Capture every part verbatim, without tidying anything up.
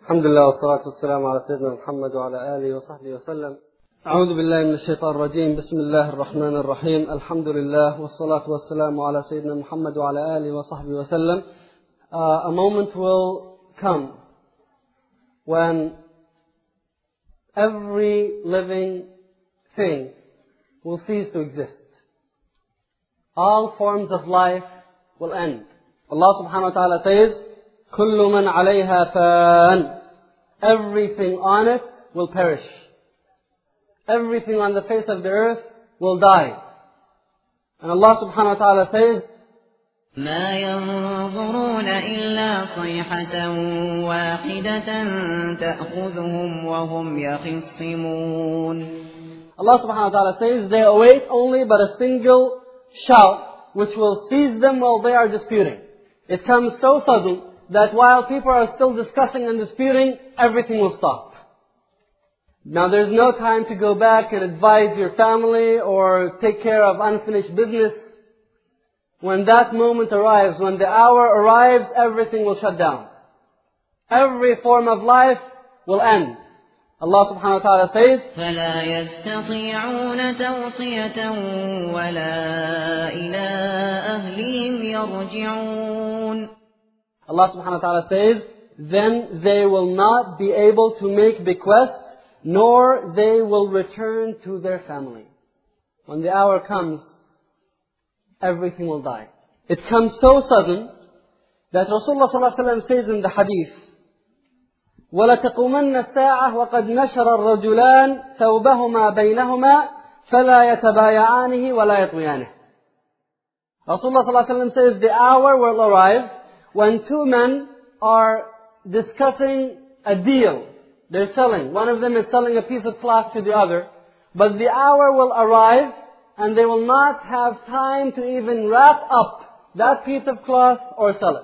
الحمد لله والصلاة والسلام على سيدنا محمد وعلى آله وصحبه وسلم. أعوذ بالله من الشيطان الرجيم. بسم الله الرحمن الرحيم. الحمد لله والصلاة والسلام على سيدنا محمد وعلى آله وصحبه وسلم. Uh, a moment will come when every living thing will cease to exist. All forms of life will end. Allah subhanahu wa ta'ala says, كل من عليها فان. Everything on it will perish. Everything on the face of the earth will die. And Allah subhanahu wa ta'ala says, ما ينظرون إلا صيحة واحدة تأخذهم وهم يخصمون. Allah subhanahu wa ta'ala says, they await only but a single shout which will seize them while they are disputing. It comes so sudden that while people are still discussing and disputing, everything will stop. Now there's no time to go back and advise your family or take care of unfinished business. When that moment arrives, when the hour arrives, everything will shut down. Every form of life will end. Allah subhanahu wa ta'ala says, فلا يستطيعون توصية ولا إلى أهلهم يرجعون. Allah subhanahu wa ta'ala says, then they will not be able to make bequest, nor they will return to their family. When the hour comes, everything will die. It comes so sudden that Rasulullah sallallahu alaihi wasallam says in the hadith, وَلَتَقُومَنَّ السَّاعَةِ وَقَدْ نَشَرَ الرَّجُلَانِ ثَوْبَهُمَا بَيْنَهُمَا فَلَا يَتَبَايَعَانِهِ وَلَا يَطْوِيَانِهِ. Rasulullah sallallahu alaihi wasallam says the hour will arrive when two men are discussing a deal. They're selling. One of them is selling a piece of cloth to the other. But the hour will arrive and they will not have time to even wrap up that piece of cloth or sell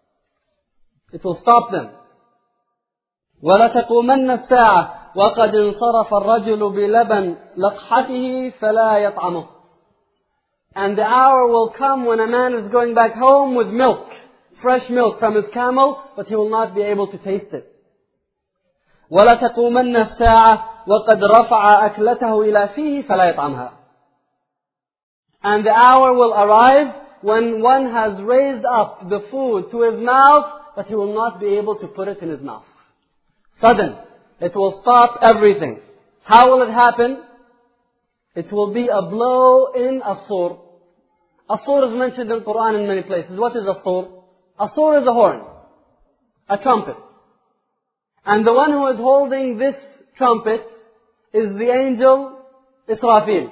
it. It will stop them. وَلَتَقُومَنَّ السَّاعَةِ وَقَدْ انصَرَفَ الرَّجُلُ بِلَبَنْ لَقْحَتِهِ فَلَا يَطْعَمُهُ. And the hour will come when a man is going back home with milk, fresh milk from his camel, but he will not be able to taste it. وَلَتَقُومَنَّ السَّاعَةِ وَقَدْ رَفَعَ أَكْلَتَهُ إِلَى فِيهِ فَلَا يَطْعَمْهَا. And the hour will arrive when one has raised up the food to his mouth, but he will not be able to put it in his mouth. Sudden. It will stop everything. How will it happen? It will be a blow in a sur. A sur is mentioned in the Quran in many places. What is a sur? A sur is a horn. A trumpet. And the one who is holding this trumpet is the angel Israfil.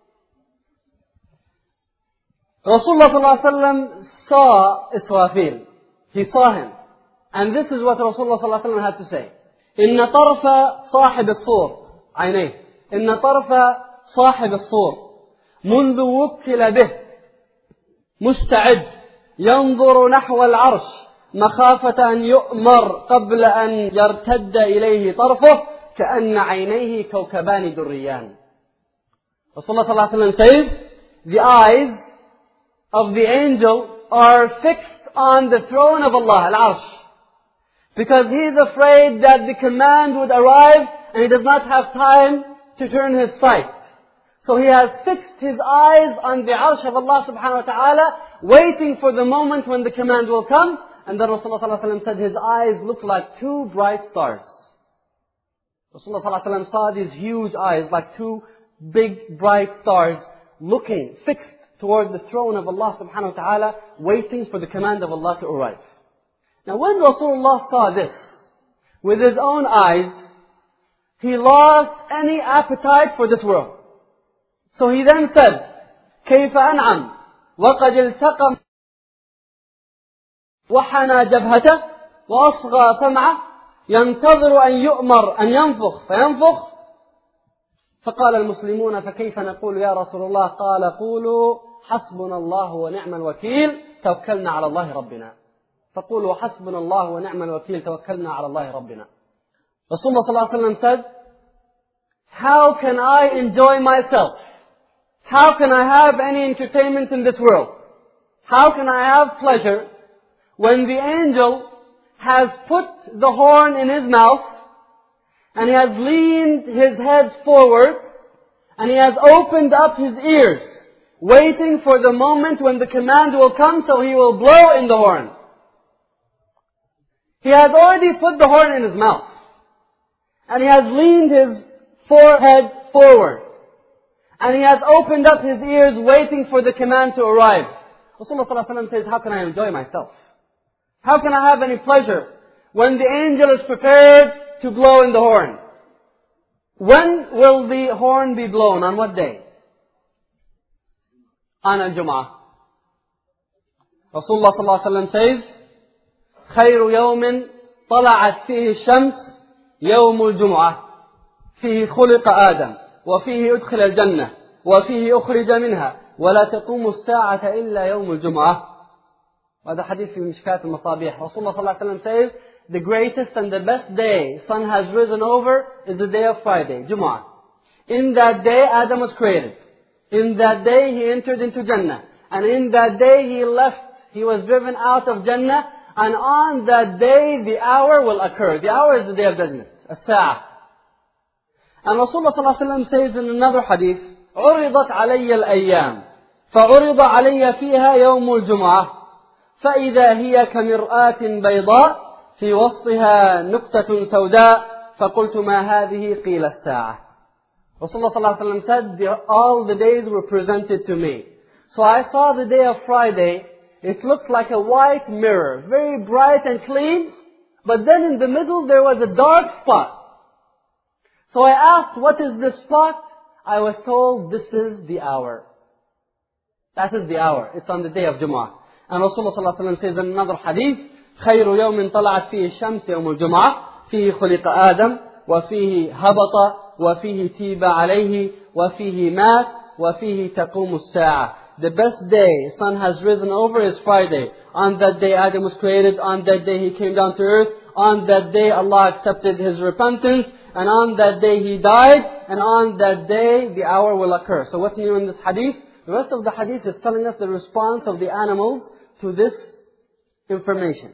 Rasulullah sallallahu alaihi wasallam saw Israfil. He saw him. And this is what Rasulullah sallallahu alaihi wasallam had to say. إن طرف صاحب الصور عينيه إن طرف صاحب الصور منذ وكل به مستعد ينظر نحو العرش مخافة أن يؤمر قبل أن يرتد إليه طرفه كأن عينيه كوكبان دريان. Rasulullah sallallahu alaihi wasallam says, the eyes of the angel are fixed on the throne of Allah, Al-Arsh. Because he is afraid that the command would arrive and he does not have time to turn his sight. So he has fixed his eyes on the Arsh of Allah subhanahu wa ta'ala, waiting for the moment when the command will come. And then Rasulullah sallallahu alaihi wasallam said his eyes look like two bright stars. Rasulullah sallallahu alaihi wasallam saw these huge eyes like two big bright stars looking, fixed toward the throne of Allah subhanahu wa ta'ala, waiting for the command of Allah to arrive. Now when Rasulullah saw this with his own eyes, he lost any appetite for this world. So he then said, كيف أنعم وقد التقم وحنى جبهته وأصغى سمعه ينتظر أن يؤمر أن ينفخ فينفخ. فقال المسلمون فكيف نقول يا رسول الله؟ قال قولوا حسبنا الله ونعم الوكيل توكلنا على الله ربنا. فقولوا حسبنا الله ونعم الوكيل توكلنا على الله ربنا. Rasulullah sallallahu alaihi wasallam said, how can I enjoy myself? How can I have any entertainment in this world? How can I have pleasure when the angel has put the horn in his mouth, and he has leaned his head forward, and he has opened up his ears, waiting for the moment when the command will come, so he will blow in the horn. He has already put the horn in his mouth, and he has leaned his forehead forward, and he has opened up his ears, waiting for the command to arrive. Rasulullah sallallahu alaihi wasallam says, how can I enjoy myself? How can I have any pleasure when the angel is prepared to blow in the horn? When will the horn be blown? On what day? On Al-Jum'ah. Rasulullah sallallahu alaihi wasallam says, خير يوم طلعت فيه الشمس يوم الجمعة فيه خلق آدم وفيه أدخل الجنة وفيه أخرج منها ولا تقوم الساعة إلا يوم الجمعة. وهذا حديث في مشكات المصابيح. Rasulullah sallallahu alaihi wasallam says, the greatest and the best day sun has risen over is the day of Friday, Jumu'ah. In that day Adam was created. In that day he entered into Jannah. And in that day he left, he was driven out of Jannah. And on that day the hour will occur. The hour is the day of judgment, as-sa'ah. And Rasulullah sallallahu alaihi wasallam says in another hadith, عرضت علي الأيام فعرض علي فيها يوم الجمعة فإذا هي كمرآة بيضاء في وسطها نقطة سوداء فقلت ما هذه قيل الساعة. Rasulullah sallallahu alaihi wasallam said, all the days were presented to me. So I saw the day of Friday. It looked like a white mirror, very bright and clean, but then in the middle there was a dark spot. So I asked, what is this spot? I was told, this is the hour. That is the hour. It's on the day of Jumu'ah. And Rasulullah sallallahu alaihi wasallam says in another hadith, خير يوم طلعت فيه الشمس يوم الجمعة فيه خلق آدم وفيه هبط وفيه تيب عليه وفيه مات وفيه تقوم الساعة. The best day sun has risen over is Friday. On that day Adam was created. On that day he came down to earth. On that day Allah accepted his repentance. And on that day he died. And on that day the hour will occur. So what's new in this hadith? The rest of the hadith is telling us the response of the animals to this information.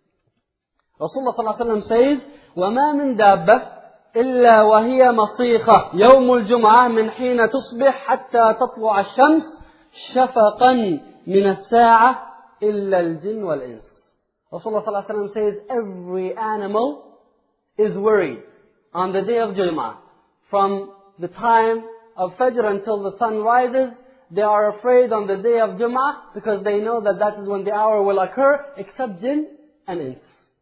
Rasulullah sallallahu alaihi wasallam says, وَمَا مِن دَابَّةٍ إِلَّا وَهِيَ مَصِيخَةٌ يَوْمُ الْجُمْعَةِ مِنْ حِينَ تُصْبِحْ حَتَّى تَطْلُعَ الشَّمْسُ شَفَقًا مِنَ السَّاعَةِ إِلَّا الْجِنُّ وَالْإِنسُ. Rasulullah sallallahu alaihi wasallam says, every animal is worried on the day of Jumu'ah. From the time of Fajr until the sun rises, they are afraid on the day of Jumu'ah because they know that that is when the hour will occur, except jinn and ins.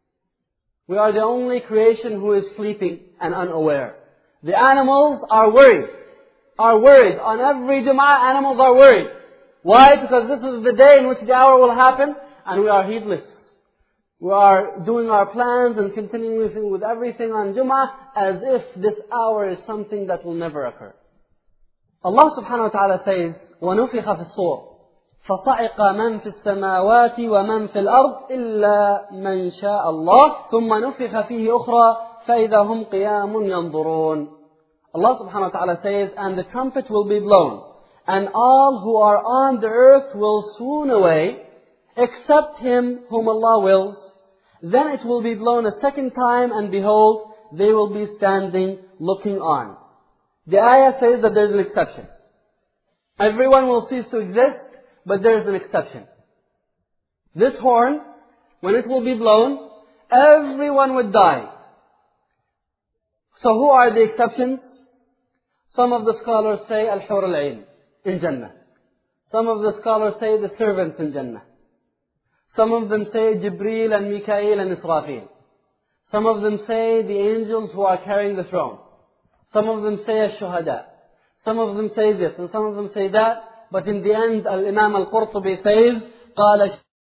We are the only creation who is sleeping and unaware. The animals are worried. Are worried. On every Jumu'ah, animals are worried. Why? Because this is the day in which the hour will happen, and we are heedless. We are doing our plans and continuing with everything on Jumu'ah as if this hour is something that will never occur. Allah subhanahu wa ta'ala says, وَنُفِخَ فِي الصُّورِ فَصَعِقَ مَنْ فِي السَّمَاوَاتِ وَمَنْ فِي الْأَرْضِ إِلَّا مَنْ شَاءَ اللَّهُ ثُمَّ نُفِخَ فِيهِ أُخْرَى فَإِذَا هُمْ قِيَامٌ يَنْظُرُونَ. Allah subhanahu wa ta'ala says, and the trumpet will be blown, and all who are on the earth will swoon away, except him whom Allah wills. Then it will be blown a second time, and behold, they will be standing looking on. The ayah says that there is an exception. Everyone will cease to exist, but there is an exception. This horn, when it will be blown, everyone would die. So who are the exceptions? Some of the scholars say Al-Hur al-Ain in Jannah. Some of the scholars say the servants in Jannah. Some of them say Jibreel and Mikael and Israfil. Some of them say the angels who are carrying the throne. Some of them say Ash-Shuhada. Some of them say this and some of them say that. But in the end, Al-Imam Al-Qurtubi says, قال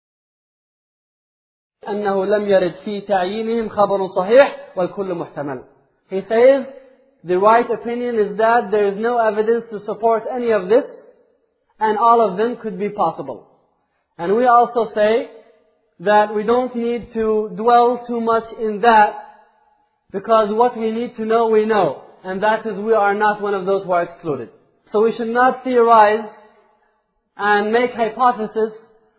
أنه لم يرد في تعيينهم خبر صحيح والكل محتمل. He says, the right opinion is that there is no evidence to support any of this, and all of them could be possible. And we also say that we don't need to dwell too much in that, because what we need to know, we know. And that is, we are not one of those who are excluded. So we should not theorize and make hypothesis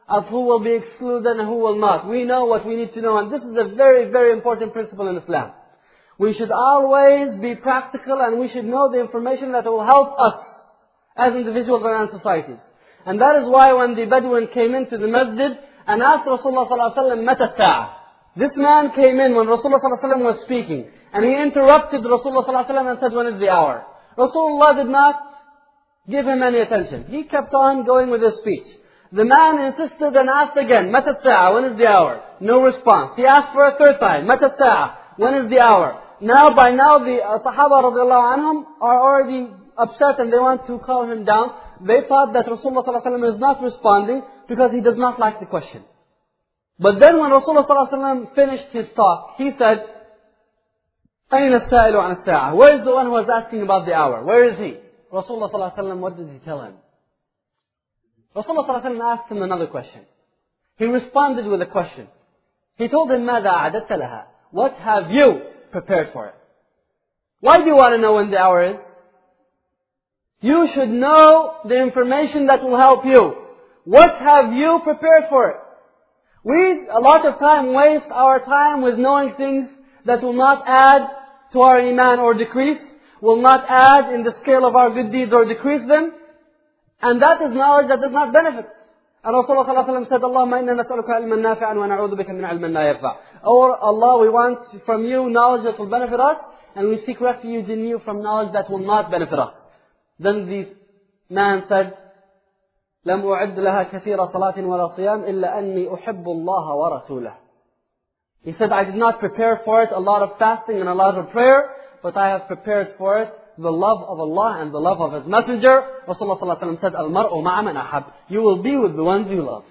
of who will be excluded and who will not. We know what we need to know, and this is a very, very important principle in Islam. We should always be practical, and we should know the information that will help us as individuals and as societies. And that is why when the Bedouin came into the masjid and asked Rasulullah sallallahu alaihi wasallam, "Mata as-sa'a?" This man came in when Rasulullah sallallahu alaihi wasallam was speaking, and he interrupted Rasulullah sallallahu alaihi wasallam and said, "When is the hour?" Rasulullah did not give him any attention. He kept on going with his speech. The man insisted and asked again, "Mata as-sa'a?" When is the hour? No response. He asked for a third time, "Mata as-sa'a?" When is the hour? Now, by now, the uh, Sahaba radiallahu anhum are already upset and they want to calm him down. They thought that Rasulullah sallallahu alaihi wasallam is not responding because he does not like the question. But then when Rasulullah sallallahu alaihi wasallam finished his talk, he said, أين السائل عن الساعة? Where is the one who was asking about the hour? Where is he? Rasulullah sallallahu alaihi wasallam, what did he tell him? Rasulullah sallallahu alaihi wasallam asked him another question. He responded with a question. He told him, ماذا أعددت لها? What have you prepared for it? Why do you want to know when the hour is? You should know the information that will help you. What have you prepared for it? We, a lot of time, waste our time with knowing things that will not add to our iman or decrease, will not add in the scale of our good deeds or decrease them. And that is knowledge that does not benefit. And Rasulullah sallallahu alaihi wasallam said, Allahumma inna nas'aluka ilman nafi'an wa na'udhu bika min ilman la yanfa'. Or Allah, we want from you knowledge that will benefit us, and we seek refuge in you from knowledge that will not benefit us. Then this man said, لم أعد لها كثير صلاة ولا صيام إلا أني أحب الله ورسوله. He said, I did not prepare for it a lot of fasting and a lot of prayer, but I have prepared for it the love of Allah and the love of His Messenger. Rasulullah sallallahu alaihi wasallam said, "Al-mar'u ma'a man ahab." You will be with the ones you love.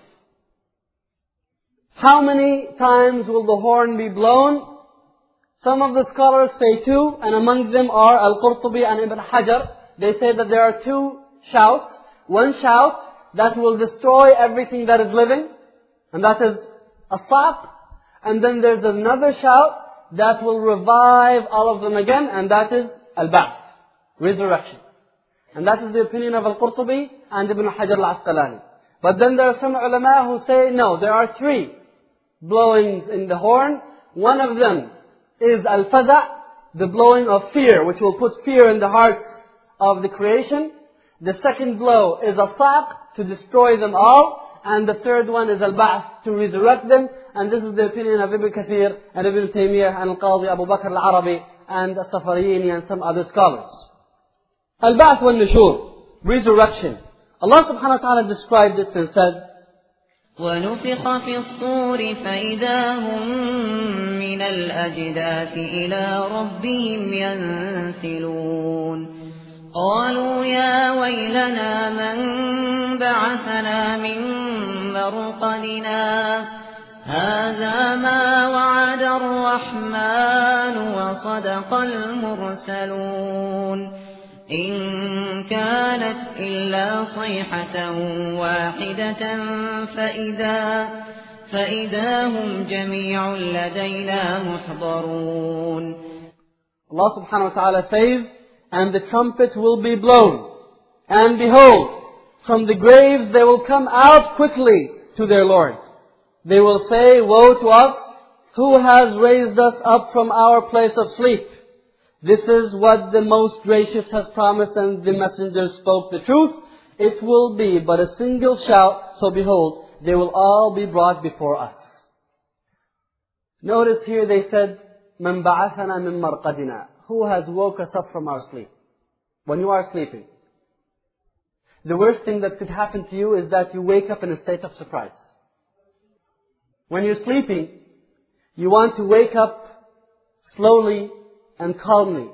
How many times will the horn be blown? Some of the scholars say two, and among them are Al-Qurtubi and Ibn Hajar. They say that there are two shouts. One shout that will destroy everything that is living, and that is a saq. And then there's another shout that will revive all of them again, and that is al-ba'th, resurrection. And that is the opinion of Al-Qurtubi and Ibn Hajar al-Asqalani. But then there are some ulama who say, no, there are three blowings in the horn. One of them is al-faza', the blowing of fear, which will put fear in the hearts of the creation. The second blow is a saq, to destroy them all. And the third one is al-ba'th, to resurrect them. And this is the opinion of Ibn Kathir and Ibn Taymiyyah and Al-Qadi Abu Bakr al-Arabi and As-Safariyini and some other scholars. Al-ba'th wal-nushur, resurrection. Allah subhanahu wa ta'ala described it and said, وَنُفِخَ فِي الصُّورِ فَإِذَا هُمْ مِنَ الْأَجْدَاثِ إِلَى رَبِّهِمْ يَنْسِلُونَ قالوا يا ويلنا من بعثنا من مرقدنا هذا ما وعد الرحمن وصدق المرسلون إن كانت إلا صيحة واحدة فإذا فإذا هم جميع لدينا محضرون. Allah subhanahu wa ta'ala says, and the trumpet will be blown. And behold, from the graves they will come out quickly to their Lord. They will say, woe to us, who has raised us up from our place of sleep? This is what the Most Gracious has promised, and the messengers spoke the truth. It will be but a single shout, so behold, they will all be brought before us. Notice here they said, مَنْ بَعَثَنَا مِنْ مَرْقَدِنَا. Who has woke us up from our sleep? When you are sleeping, the worst thing that could happen to you is that you wake up in a state of surprise. When you're sleeping, you want to wake up slowly and calmly.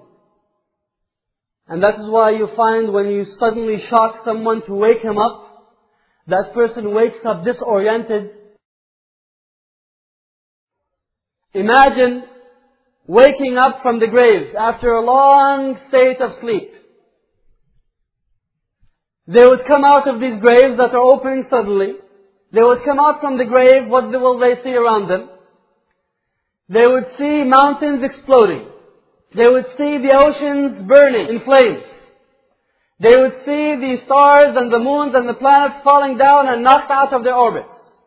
And that is why you find when you suddenly shock someone to wake him up, that person wakes up disoriented. Imagine waking up from the grave after a long state of sleep. They would come out of these graves that are opening suddenly. They would come out from the grave, what will they see around them? They would see mountains exploding. They would see the oceans burning in flames. They would see the stars and the moons and the planets falling down and knocked out of their orbits.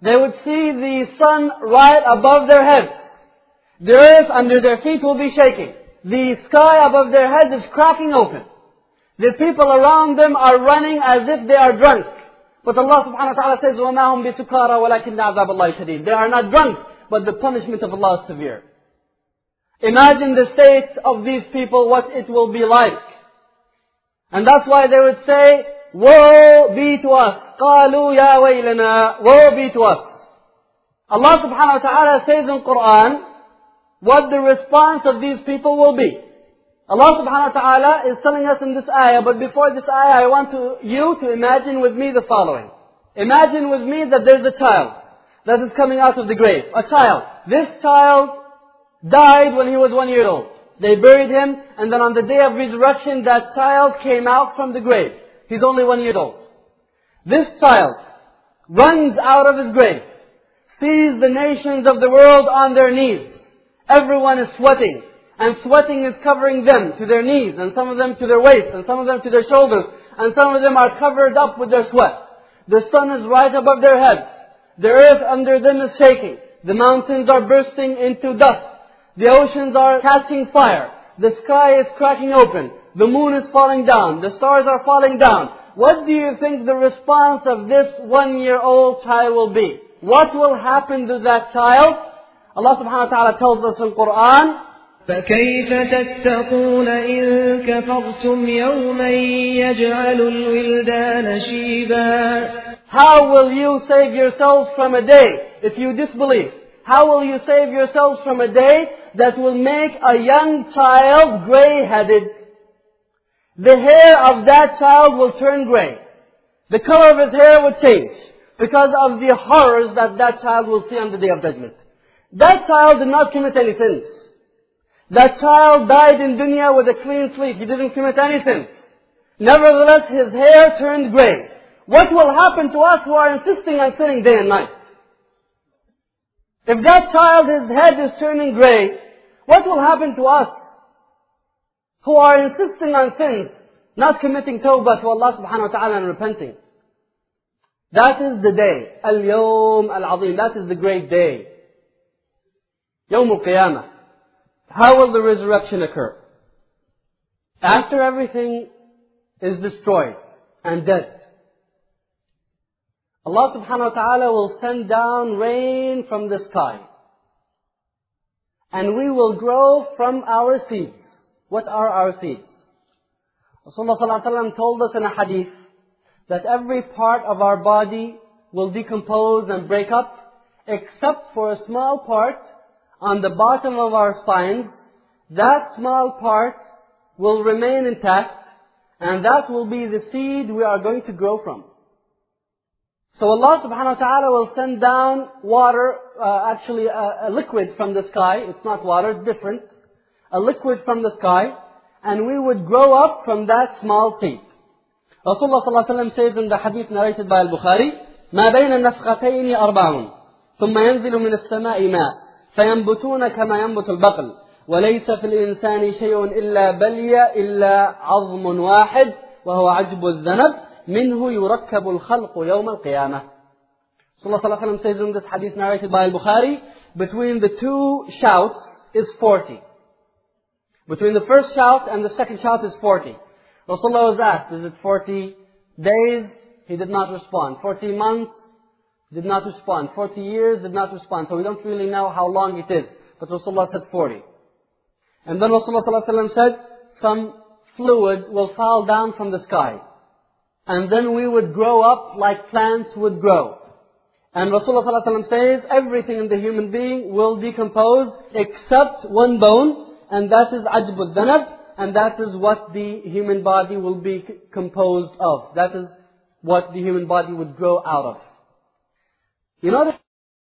They would see the sun right above their heads. The earth under their feet will be shaking. The sky above their heads is cracking open. The people around them are running as if they are drunk. But Allah subhanahu wa ta'ala says, وَمَا هُمْ بِسُكَارَى وَلَكِنَّ عَذَابَ اللَّهِ شَدِيدٌ. They are not drunk, but the punishment of Allah is severe. Imagine the state of these people, what it will be like. And that's why they would say, woe be to us. قَالُوا يَا وَيْلَنَا. Woe be to us. Allah subhanahu wa ta'ala says in Quran, what the response of these people will be. Allah subhanahu wa ta'ala is telling us in this ayah, but before this ayah I want to, you to imagine with me the following. Imagine with me that there's a child that is coming out of the grave. A child. This child died when he was one year old. They buried him, and then on the day of resurrection that child came out from the grave. He's only one year old. This child runs out of his grave, sees the nations of the world on their knees. Everyone is sweating. And sweating is covering them to their knees, and some of them to their waist, and some of them to their shoulders, and some of them are covered up with their sweat. The sun is right above their heads. The earth under them is shaking. The mountains are bursting into dust. The oceans are catching fire. The sky is cracking open. The moon is falling down. The stars are falling down. What do you think the response of this one-year-old child will be? What will happen to that child? Allah subhanahu wa ta'ala tells us in Quran, فكيف تتقون إن كفرتم يوما يجعل الولدان شيبا. How will you save yourselves from a day if you disbelieve? How will you save yourselves from a day that will make a young child gray-headed? The hair of that child will turn gray. The color of his hair will change because of the horrors that that child will see on the Day of Judgment. That child did not commit any sins. That child died in dunya with a clean slate. He didn't commit any sins. Nevertheless, his hair turned grey. What will happen to us who are insisting on sinning day and night? If that child, his head is turning grey, what will happen to us who are insisting on sins, not committing tawbah to Allah subhanahu wa ta'ala and repenting? That is the day. Al-Yawm Al-Azim. That is the great day. Yawm Al-Qiyamah. How will the resurrection occur? After everything is destroyed and dead, Allah subhanahu wa ta'ala will send down rain from the sky. And we will grow from our seeds. What are our seeds? Rasulullah sallallahu alaihi wasallam told us in a hadith that every part of our body will decompose and break up except for a small part on the bottom of our spines. That small part will remain intact, and that will be the seed we are going to grow from. So Allah subhanahu wa ta'ala will send down water, uh, actually a, a liquid from the sky. It's not water, it's different. A liquid from the sky, and we would grow up from that small seed. Rasulullah sallallahu alaihi wasallam says in the hadith narrated by Al-Bukhari, ما بين النفختين أربع ثم ينزل من السماء ماء فينبتون كما ينبت البقل وليس في الإنسان شيء إلا بلية إلا عظم واحد وهو عجب الذنب منه يركب الخلق يوم القيامة. Rasulullah sallallahu alaihi wasallam says in this hadith narrated by Al-Bukhari, between the two shouts is forty. Between the first shout and the second shout is forty. Rasulullah was asked, is it forty days? He did not respond. forty months? Did not respond. forty years? Did not respond. So we don't really know how long it is. But Rasulullah said forty. And then Rasulullah sallallahu alaihi wasallam said, some fluid will fall down from the sky. And then we would grow up like plants would grow. And Rasulullah sallallahu alaihi wasallam says, everything in the human being will decompose except one bone, and that is ajb al-dhanab, and that is what the human body will be composed of. That is what the human body would grow out of. You know that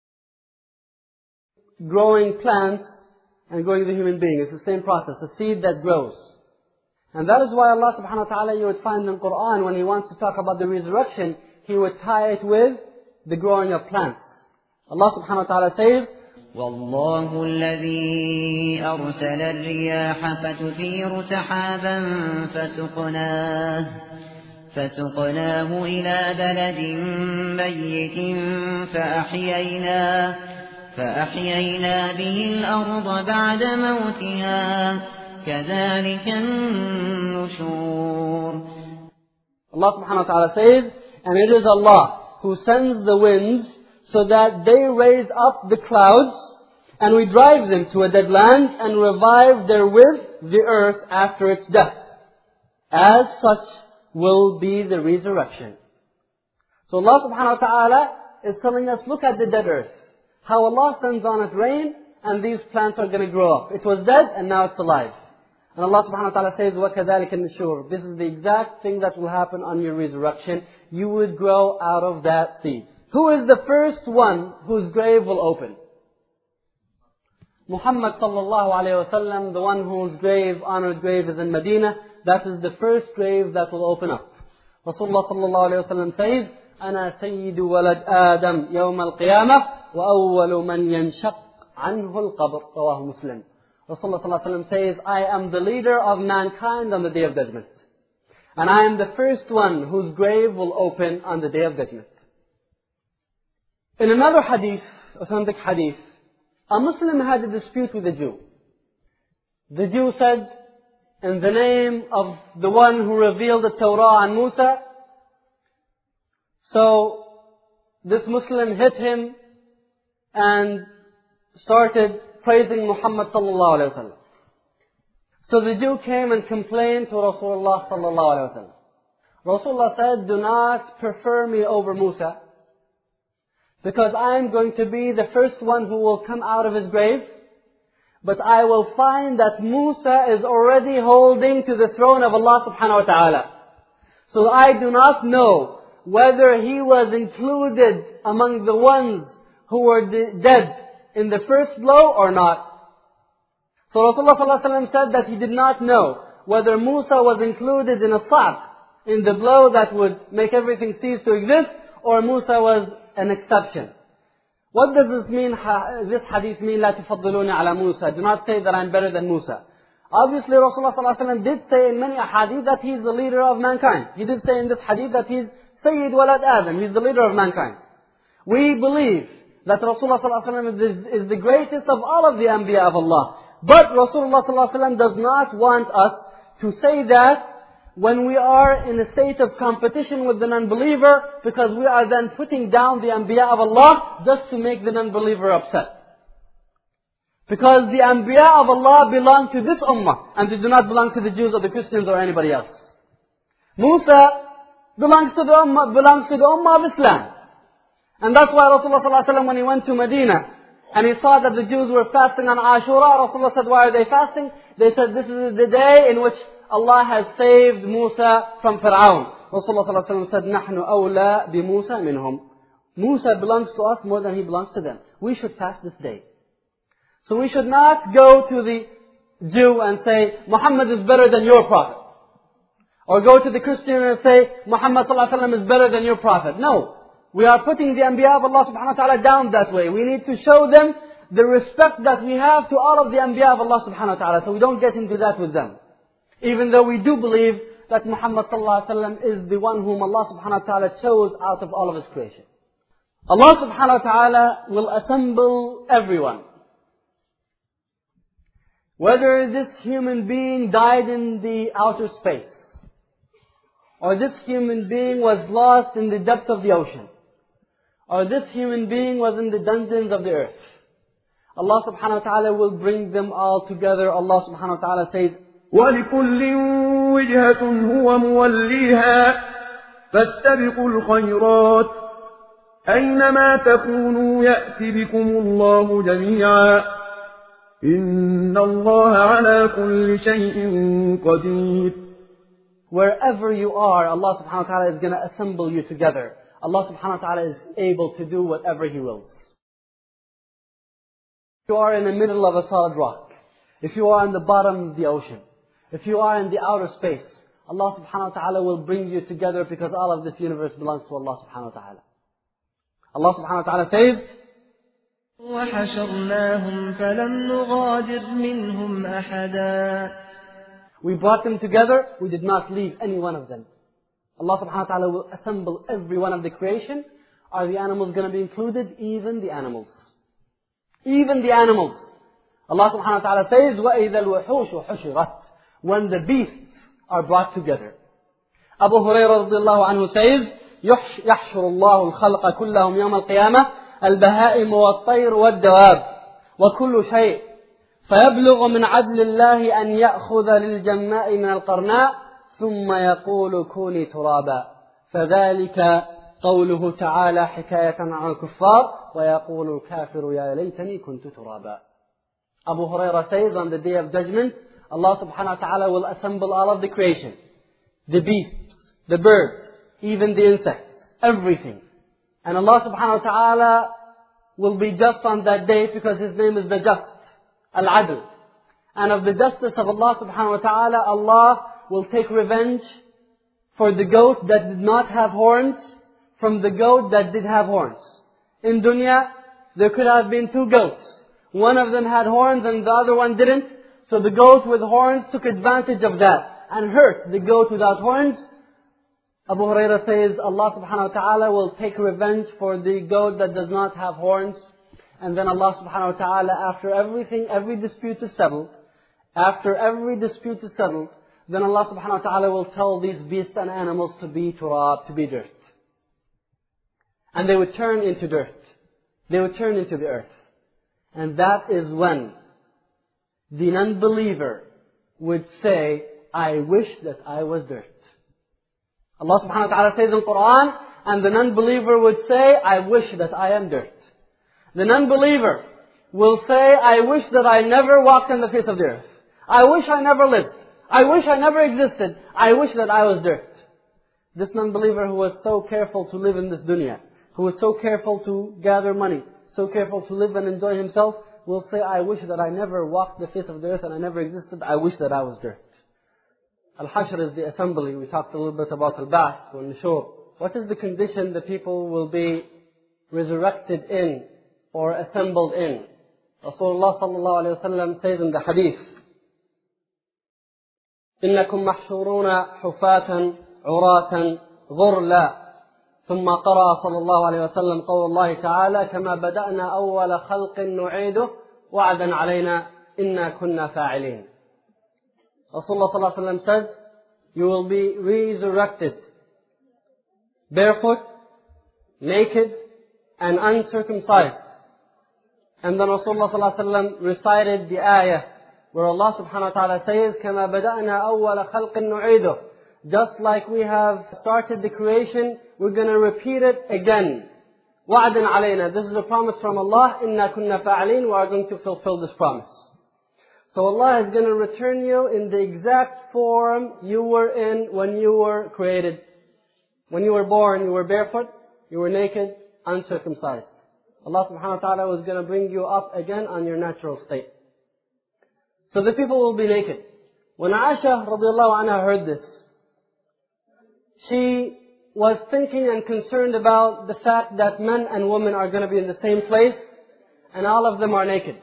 growing plants and growing the human being, it's the same process, a seed that grows. And that is why Allah subhanahu wa ta'ala, you would find in the Quran, when He wants to talk about the resurrection, He would tie it with the growing of plants. Allah subhanahu wa ta'ala says, والله الذي أرسل الرياح فتثير سحابا فسقناه فسقناه إلى بلد ميت فأحيينا, فأحيينا به الأرض بعد موتها كذلك النشور. Allah subhanahu wa ta'ala says, and it is Allah who sends the winds so that they raise up the clouds, and we drive them to a dead land and revive therewith the earth after its death. As such will be the resurrection. So Allah subhanahu wa ta'ala is telling us, look at the dead earth. How Allah sends on it rain, and these plants are going to grow up. It was dead and now it's alive. And Allah subhanahu wa ta'ala says, وَكَذَلِكَ النُّشُورُ. This is the exact thing that will happen on your resurrection. You would grow out of that seed. Who is the first one whose grave will open? Muhammad sallallahu alayhi wa sallam, the one whose grave, honored grave is in Medina. That is the first grave that will open up. Rasulullah sallallahu alayhi wa sallam says, أَنَا سَيِّدُ وَلَدْ آدَمْ يَوْمَ الْقِيَامَةِ وَأَوَّلُ مَنْ يَنْشَقْ عَنْهُ الْقَبْرِ رواه Muslim. Rasulullah sallallahu alayhi wa sallam says, I am the leader of mankind on the Day of Judgment. And I am the first one whose grave will open on the Day of Judgment. In another hadith, authentic hadith, a Muslim had a dispute with a Jew. The Jew said, in the name of the one who revealed the Torah and Musa. So, this Muslim hit him and started praising Muhammad sallallahu alayhi wa sallam. So the Jew came and complained to Rasulullah sallallahu alayhi wa sallam. Rasulullah said, do not prefer me over Musa, because I am going to be the first one who will come out of his grave, but I will find that Musa is already holding to the throne of Allah subhanahu wa ta'ala. So I do not know whether he was included among the ones who were de- dead in the first blow or not. So Rasulullah sallallahu alaihi wasallam said that he did not know whether Musa was included in a sa'q, in the blow that would make everything cease to exist, or Musa was an exception. What does this mean? This hadith mean, لا تفضلوني على موسى. Do not say that I'm better than Musa. Obviously Rasulullah sallallahu alaihi wasallam did say in many hadith that he's the leader of mankind. He did say in this hadith that he's Sayyid Walad Adam, he's the leader of mankind. We believe that Rasulullah sallallahu alaihi wasallam is, is the greatest of all of the Anbiya of Allah. But Rasulullah sallallahu alaihi wasallam does not want us to say that when we are in a state of competition with the non-believer, because we are then putting down the Anbiya of Allah just to make the non-believer upset. Because the Anbiya of Allah belong to this ummah, and they do not belong to the Jews or the Christians or anybody else. Musa belongs to the ummah, belongs to the ummah of Islam. And that's why Rasulullah sallallahu alaihi wasallam, when he went to Medina, and he saw that the Jews were fasting on Ashura, Rasulullah said, why are they fasting? They said, this is the day in which Allah has saved Musa from Fir'aun. Rasulullah sallallahu alaihi wasallam said, نحن أولى بموسى منهم. Musa belongs to us more than he belongs to them. We should fast this day. So we should not go to the Jew and say, Muhammad is better than your prophet. Or go to the Christian and say, Muhammad sallallahu alaihi wasallam is better than your prophet. No. We are putting the Anbiya of Allah subhanahu wa ta'ala down that way. We need to show them the respect that we have to all of the Anbiya of Allah subhanahu wa ta'ala. So we don't get into that with them. Even though we do believe that Muhammad sallallahu alaihi wasallam is the one whom Allah subhanahu wa ta'ala chose out of all of His creation. Allah subhanahu wa ta'ala will assemble everyone. Whether this human being died in the outer space, or this human being was lost in the depth of the ocean, or this human being was in the dungeons of the earth, Allah subhanahu wa ta'ala will bring them all together. Allah subhanahu wa ta'ala says, وَلِكُلٍّ وِجْهَةٌ هُوَ مُوَلِّيهَا فَاسْتَبِقُوا الْخَيْرَاتِ أَيْنَمَا تَكُونُوا يَأْتِ بِكُمُ اللَّهُ جَمِيعًا إِنَّ اللَّهَ عَلَى كُلِّ شَيْءٍ قَدِيرٌ. Wherever you are, Allah subhanahu wa ta'ala is going to assemble you together. Allah subhanahu wa ta'ala is able to do whatever He wills. If you are in the middle of a solid rock, if you are in the bottom of the ocean, if you are in the outer space, Allah subhanahu wa ta'ala will bring you together, because all of this universe belongs to Allah subhanahu wa ta'ala. Allah subhanahu wa ta'ala says, وَحَشَرْنَاهُمْ فَلَمْ نُغَادِرْ مِنْهُمْ أَحَدًا. We brought them together, we did not leave any one of them. Allah subhanahu wa ta'ala will assemble every one of the creation. Are the animals going to be included? Even the animals. Even the animals. Allah subhanahu wa ta'ala says, وَإِذَا الْوُحُوشُ حُشِرَتْ When the beasts are brought together. Abu Hurairah radiallahu anhu says, يحشر الله الخلق كلهم يوم القيامة البهائم والطير والدواب وكل شيء فيبلغ من عدل الله أن يأخذ للجماء من القرناء ثم يقول كوني ترابا فذلك قوله تعالى حكاية عن الكفار ويقول الكافر يا ليتني كنت ترابا. Abu Hurairah says on the day of judgment, Allah subhanahu wa ta'ala will assemble all of the creation, the beasts, the birds, even the insects, everything. And Allah subhanahu wa ta'ala will be just on that day because His name is the Just, Al-Adl. And of the justice of Allah subhanahu wa ta'ala, Allah will take revenge for the goat that did not have horns from the goat that did have horns. In dunya, there could have been two goats. One of them had horns and the other one didn't. So the goat with horns took advantage of that and hurt the goat without horns. Abu Hurairah says Allah subhanahu wa ta'ala will take revenge for the goat that does not have horns. And then Allah subhanahu wa ta'ala, after everything, every dispute is settled, after every dispute is settled, then Allah subhanahu wa ta'ala will tell these beasts and animals to be turab, to be dirt. And they would turn into dirt. They would turn into the earth. And that is when the non-believer would say, I wish that I was dirt. Allah subhanahu wa ta'ala says in the Quran, and the non-believer would say, I wish that I am dirt. The non-believer will say, I wish that I never walked on the face of the earth. I wish I never lived. I wish I never existed. I wish that I was dirt. This non-believer who was so careful to live in this dunya, who was so careful to gather money, so careful to live and enjoy himself, will say, I wish that I never walked the face of the earth and I never existed. I wish that I was dirt. Al-Hashr is the assembly. We talked a little bit about Al-Ba'th or Nushur. What is the condition the people will be resurrected in or assembled in? Rasulullah sallallahu alayhi wa sallam says in the hadith, إنكم محشورون حفاة عراة غرلا ثم قرأ صلى الله عليه وسلم قول الله تعالى كما بدأنا أول خلق نعيده وعدا علينا إنا كنا فاعلين. Rasulullah sallallahu alayhi wa sallam said, you will be resurrected barefoot, naked and uncircumcised. And then Rasulullah sallallahu alayhi wa sallam recited the ayah where Allah subhanahu wa ta'ala says, كما بدأنا أول خلق نعيده. Just like we have started the creation, we're going to repeat it again. وعدا علينا. This is a promise from Allah. إنا كنا فاعلين. We are going to fulfill this promise. So Allah is going to return you in the exact form you were in when you were created. When you were born, you were barefoot, you were naked, uncircumcised. Allah subhanahu wa ta'ala was going to bring you up again on your natural state. So the people will be naked. When Aisha radiallahu anha heard this, she was thinking and concerned about the fact that men and women are going to be in the same place and all of them are naked.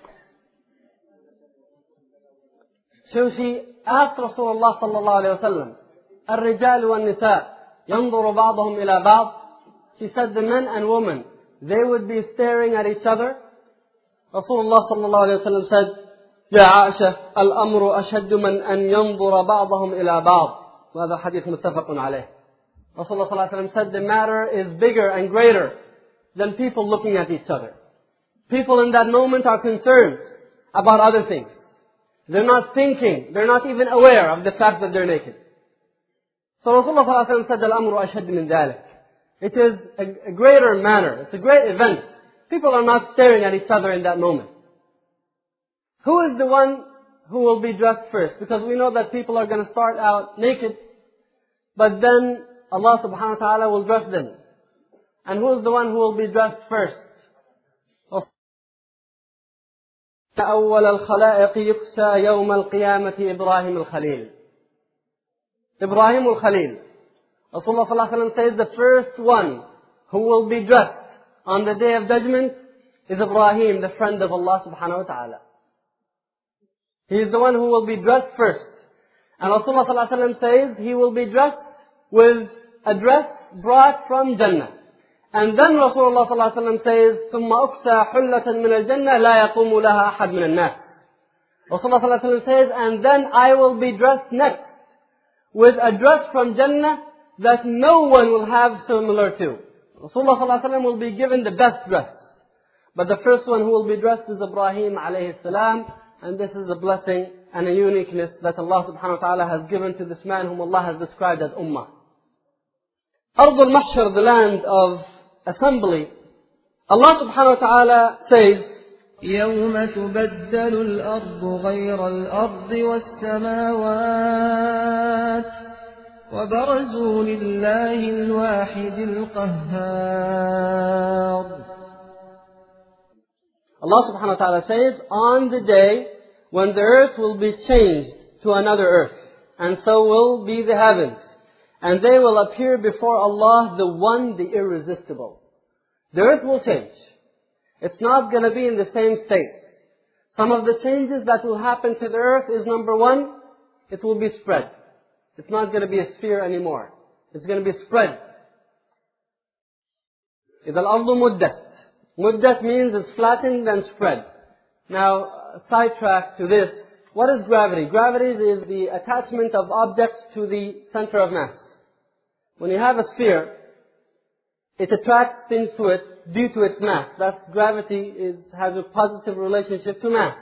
So she asked Rasulullah sallallahu alayhi wa sallam, الرجال والنساء ينظر بعضهم إلى بعض. She said the men and women, they would be staring at each other. Rasulullah sallallahu alayhi wa sallam said, يا عائشة الأمر أشد من أن ينظر بعضهم إلى بعض. وهذا حديث متفق عليه. Rasulullah sallallahu alayhi wa sallam said the matter is bigger and greater than people looking at each other. People in that moment are concerned about other things. They're not thinking, they're not even aware of the fact that they're naked. So Rasulullah sallallahu alayhi wa sallam said, الأمر أشد من ذلك. It is a, a greater matter. It's a great event. People are not staring at each other in that moment. Who is the one who will be dressed first? Because we know that people are going to start out naked, but then Allah subhanahu wa ta'ala will dress them. And who is the one who will be dressed first? أول الخلائق يكسى يوم القيامة إبراهيم الخليل. Ibrahim al-Khalil. Rasulullah sallallahu alayhi wa sallam says the first one who will be dressed on the day of judgment is Ibrahim, the friend of Allah subhanahu wa ta'ala. He is the one who will be dressed first. And Rasulullah sallallahu alayhi wa sallam says he will be dressed with a dress brought from Jannah. And then Rasulullah sallallahu alaihi wasallam says, ثُمَّ أُكْسَى حُلَّةً مِنَ الْجَنَّةِ لَا يَقُومُ لَهَا أَحَدٌ مِنَ النَّاسِ. Rasulullah sallallahu alaihi wasallam says, and then I will be dressed next with a dress from Jannah that no one will have similar to. Rasulullah sallallahu alaihi wasallam will be given the best dress. But the first one who will be dressed is Ibrahim alayhi salam, and this is a blessing and a uniqueness that Allah subhanahu wa ta'ala has given to this man whom Allah has described as Ummah. Ard al-Mahshar, the land of assembly, Allah subhanahu wa ta'ala says, يوم تبدل الأرض غير الأرض والسماوات وبرزوا لله الواحد القهار. Allah subhanahu wa ta'ala says, on the day when the earth will be changed to another earth, and so will be the heavens, and they will appear before Allah, the one, the irresistible. The earth will change. It's not going to be in the same state. Some of the changes that will happen to the earth is, number one, it will be spread. It's not going to be a sphere anymore. It's going to be spread. إِذَا الْأَرْضُ مُدَّتْ. Muddat means it's flattened and spread. Now, sidetrack to this. What is gravity? Gravity is the attachment of objects to the center of mass. When you have a sphere, it attracts things to it due to its mass. Thus, gravity is, has a positive relationship to mass.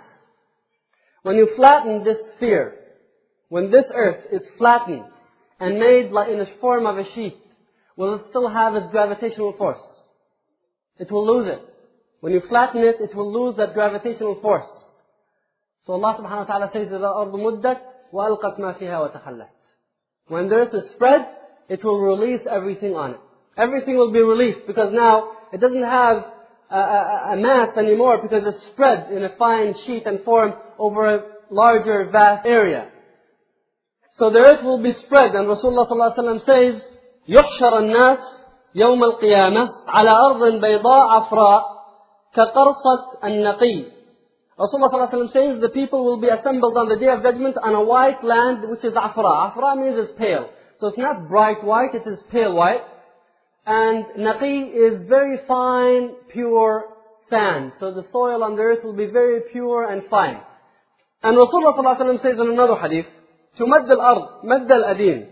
When you flatten this sphere, when this earth is flattened and made like in the form of a sheet, will it still have its gravitational force? It will lose it. When you flatten it, it will lose that gravitational force. So Allah subhanahu wa ta'ala says, إِذَا الْأَرْضُ مُدَّتْ وَأَلْقَتْ مَا فِيهَا وَتَخَلَّتْ. When the earth is spread, it will release everything on it. Everything will be released because now it doesn't have a, a, a mass anymore because it's spread in a fine sheet and form over a larger, vast area. So the earth will be spread, and Rasulullah sallallahu alaihi wasallam says, يُحْشَرَ النَّاسِ يوم القيامة على أرض بيضاء عفراء كقرصة النقي. Rasulullah sallallahu alaihi wasallam says the people will be assembled on the day of judgment on a white land which is afra. Afra means it's pale. So it's not bright white, it is pale white. And naqi is very fine, pure sand. So the soil on the earth will be very pure and fine. And Rasulullah sallallahu alaihi wasallam says in another hadith, تمد الأرض مد الأديم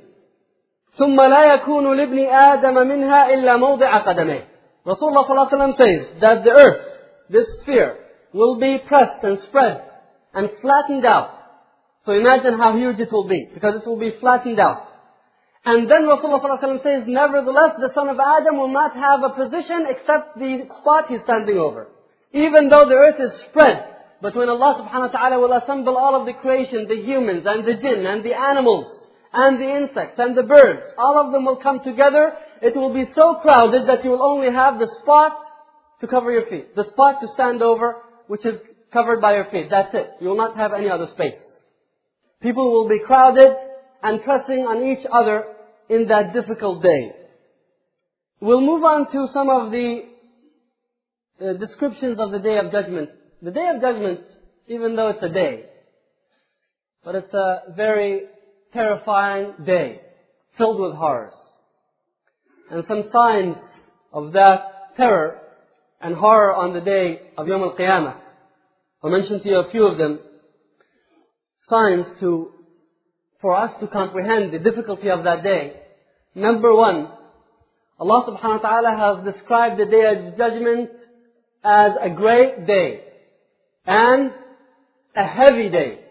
ثم لا يكون لابن آدم منها إلا موضع قدميه. Rasulullah sallallahu alaihi wasallam says that the earth, this sphere, will be pressed and spread and flattened out. So imagine how huge it will be, because it will be flattened out. And then Rasulullah sallallahu alaihi wasallam says, nevertheless, the son of Adam will not have a position except the spot he's standing over. Even though the earth is spread, but when Allah subhanahu wa ta'ala will assemble all of the creation, the humans and the jinn and the animals and the insects and the birds, all of them will come together. It will be so crowded that you will only have the spot to cover your feet. The spot to stand over, which is covered by your feet. That's it. You will not have any other space. People will be crowded and pressing on each other in that difficult day. We'll move on to some of the uh, descriptions of the Day of Judgment. The Day of Judgment, even though it's a day, but it's a very terrifying day, filled with horrors. And some signs of that terror and horror on the day of Yawm al-Qiyamah. I'll mention to you a few of them. Signs to, for us to comprehend the difficulty of that day. Number one, Allah subhanahu wa ta'ala has described the Day of Judgment as a great day, and a heavy day,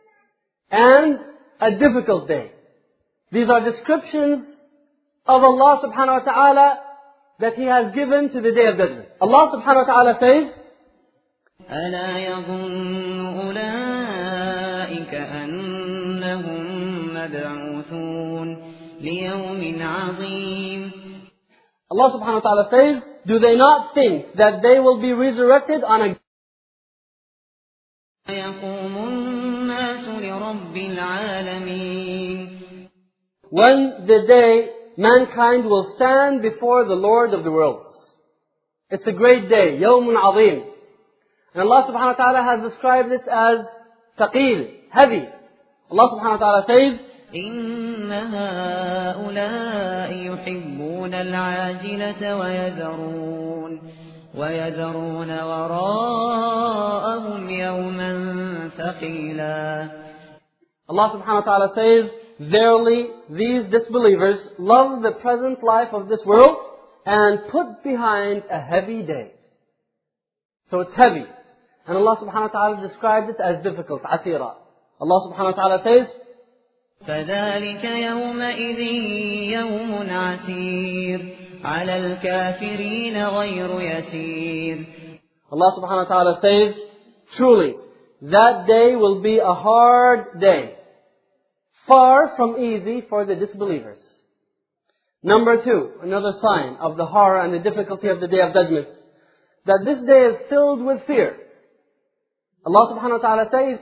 and a difficult day. These are descriptions of Allah subhanahu wa ta'ala that He has given to the Day of Judgment. Allah subhanahu wa ta'ala says, ألا يظن أولئك أنهم مبعوثون ليوم عظيم. Allah subhanahu wa ta'ala says, do they not think that they will be resurrected on a يقوم الناس لرب العالمين. When the day mankind will stand before the Lord of the world. It's a great day, يوم عظيم. And Allah subhanahu wa ta'ala has described it as ثقيل, heavy. Allah subhanahu wa ta'ala says, إن هؤلاء يحبون العاجلة ويذرون ويذرون وراءهم يوما ثقيلا. Allah subhanahu wa ta'ala says, verily these disbelievers love the present life of this world and put behind a heavy day. So it's heavy. And Allah subhanahu wa ta'ala described it as difficult, asira. Allah subhanahu wa ta'ala says, فذلك يومئذ يوم عسير على الكافرين غير يسير. Allah subhanahu wa ta'ala says, truly, that day will be a hard day, far from easy for the disbelievers. Number two, another sign of the horror and the difficulty of the Day of Judgment, that this day is filled with fear. Allah subhanahu wa ta'ala says,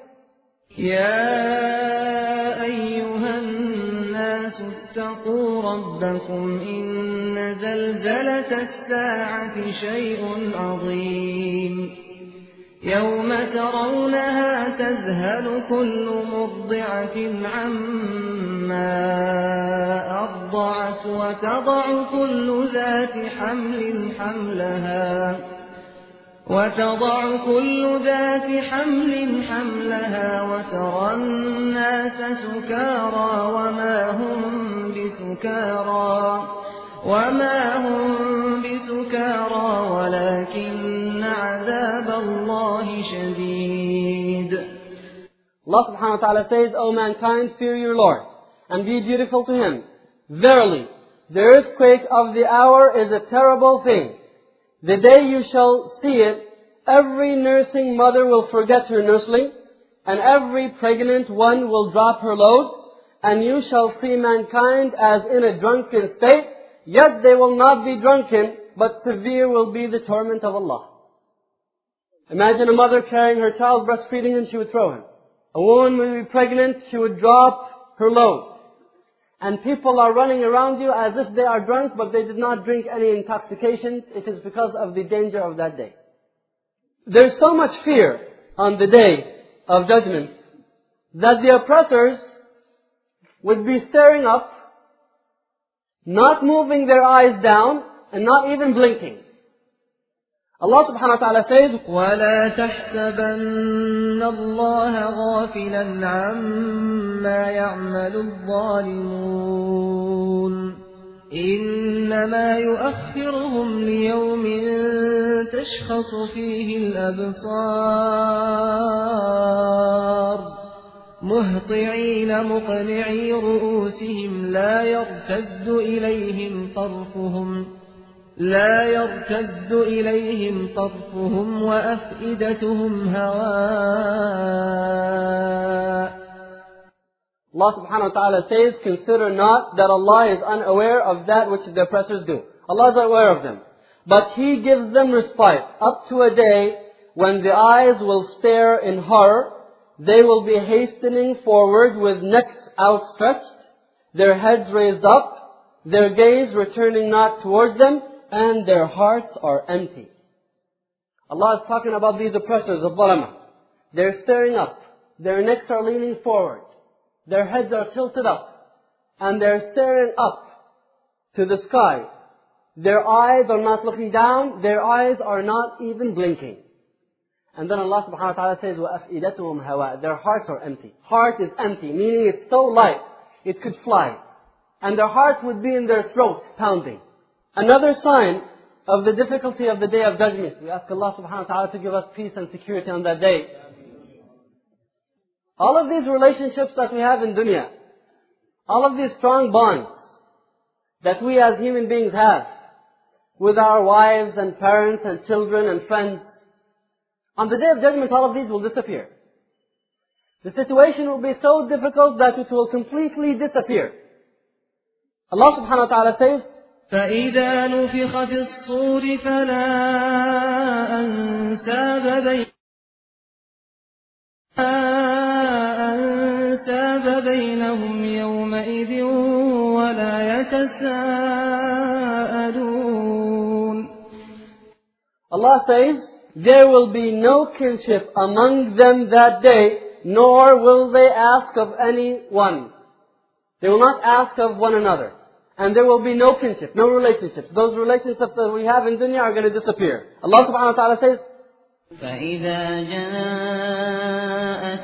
يا أيها الناس اتقوا ربكم إن زلزلة الساعة شيء عظيم يوم ترونها تذهل كل مرضعة عما أرضعت وتضع كل ذات حمل حملها وتضع كل ذات حمل حملها وترى الناس سكارى وما هم بسكارى وما هم بسكارى ولكن عذاب الله شديد. Allah subhanahu wa ta'ala says, O mankind, fear your Lord, and be dutiful to Him. Verily, the earthquake of the hour is a terrible thing. The day you shall see it, every nursing mother will forget her nursling, and every pregnant one will drop her load, and you shall see mankind as in a drunken state, yet they will not be drunken, but severe will be the torment of Allah. Imagine a mother carrying her child, breastfeeding, and she would throw him. A woman would be pregnant, she would drop her load. And people are running around you as if they are drunk, but they did not drink any intoxications. It is because of the danger of that day. There's so much fear on the day of judgment that the oppressors would be staring up, not moving their eyes down, and not even blinking. Allah subhanahu wa ta'ala says, وَلَا تَحْسَبَنَّ اللَّهَ غَافِلًا عَمَّا يَعْمَلُ الظَّالِمُونَ إِنَّمَا يُؤَخِّرُهُمْ لِيَوْمٍ تَشْخَصُ فِيهِ الْأَبْصَارُ مُهْطِعِينَ مُقْنِعِي رُؤُوسِهِمْ لَا يَرْتَدُّ إِلَيْهِمْ طَرْفُهُمْ لا يرتد إليهم طرفهم وأفئدتهم هواء. Allah subhanahu wa ta'ala says, consider not that Allah is unaware of that which the oppressors do. Allah is aware of them. But He gives them respite up to a day when the eyes will stare in horror. They will be hastening forward with necks outstretched, their heads raised up, their gaze returning not towards them, and their hearts are empty. Allah is talking about these oppressors of Zalama. They're staring up. Their necks are leaning forward. Their heads are tilted up. And they're staring up to the sky. Their eyes are not looking down. Their eyes are not even blinking. And then Allah subhanahu wa ta'ala says, وَأَفْئِدَتُهُمْ هَوَاء. Their hearts are empty. Heart is empty, meaning it's so light, it could fly. And their heart would be in their throats, pounding. Another sign of the difficulty of the Day of Judgment. We ask Allah subhanahu wa ta'ala to give us peace and security on that day. All of these relationships that we have in dunya, all of these strong bonds that we as human beings have with our wives and parents and children and friends, on the Day of Judgment all of these will disappear. The situation will be so difficult that it will completely disappear. Allah subhanahu wa ta'ala says, فإذا نفخ في الصور فلا أنساب بين أنساب بينهم يومئذ ولا يتساءلون. Allah says, there will be no kinship among them that day, nor will they ask of anyone. They will not ask of one another. And there will be no kinship, no relationships. Those relationships that we have in dunya are going to disappear. Allah subhanahu wa ta'ala says, فَإِذَا جَاءَتِ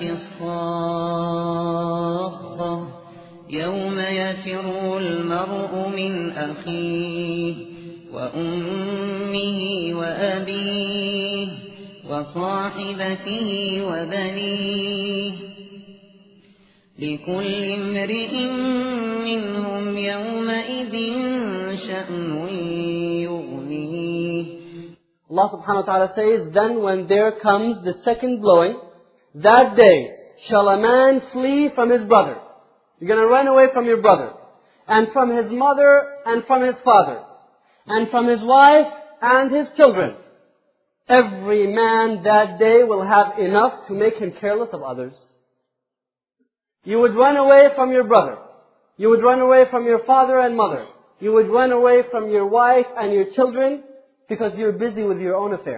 الصَّاخَّةُ يَوْمَ يَفِرُّ الْمَرْءُ مِنْ أَخِيهِ وَأُمِّهِ وَأَبِيهِ وَصَاحِبَتِهِ وَبَنِيهِ لِكُلِّ امْرِئٍ مِّنْهُمْ يَوْمَئِذٍ شَأْنٌ يُغْنِيهِ. Allah subhanahu wa ta'ala says, then when there comes the second blowing, that day shall a man flee from his brother. You're going to run away from your brother, and from his mother, and from his father, and from his wife, and his children. Every man that day will have enough to make him careless of others. You would run away from your brother. You would run away from your father and mother. You would run away from your wife and your children because you're busy with your own affair.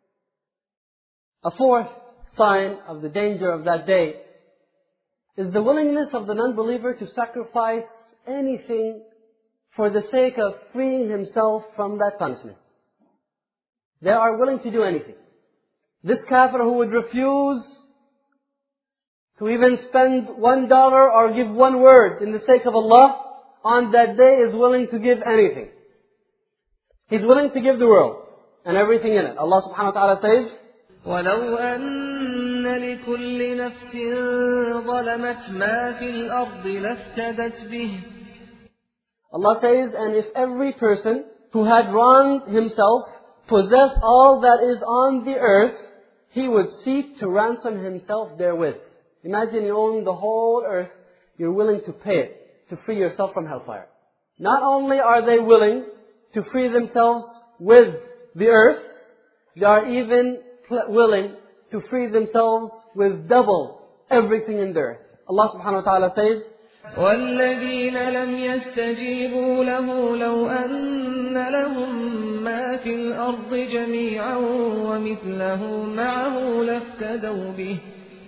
A fourth sign of the danger of that day is the willingness of the non-believer to sacrifice anything for the sake of freeing himself from that punishment. They are willing to do anything. This kafir who would refuse to even spend one dollar or give one word in the sake of Allah, on that day is willing to give anything. He's willing to give the world and everything in it. Allah subhanahu wa ta'ala says, وَلَوْ أَنَّ لِكُلِّ نَفْسٍ ظَلَمَتْ مَا فِي الْأَرْضِ لَافْتَدَتْ بِهِ. Allah says, and if every person who had wronged himself possessed all that is on the earth, he would seek to ransom himself therewith. Imagine you own the whole earth, you're willing to pay it to free yourself from hellfire. Not only are they willing to free themselves with the earth, they are even willing to free themselves with double everything in the earth. Allah subhanahu wa ta'ala says, وَالَّذِينَ لَمْ يَسْتَجِيبُوا لَهُ لَوْ أَنَّ لَهُم مَّا فِي الْأَرْضِ جَمِيعًا وَمِثْلَهُ مَعَهُ لَافْتَدَوْا بِهِ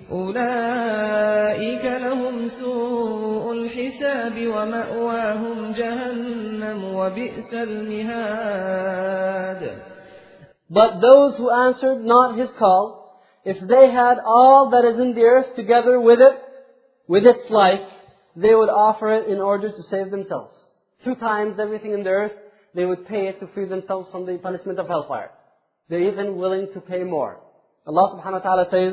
أولئك لهم سوء الحساب ومأواهم جهنم وبئس المهاد. But those who answered not his call, if they had all that is in the earth together with it, with its like, they would offer it in order to save themselves. Two times everything in the earth, they would pay it to free themselves from the punishment of hellfire. They're even willing to pay more. Allah subhanahu wa ta'ala says,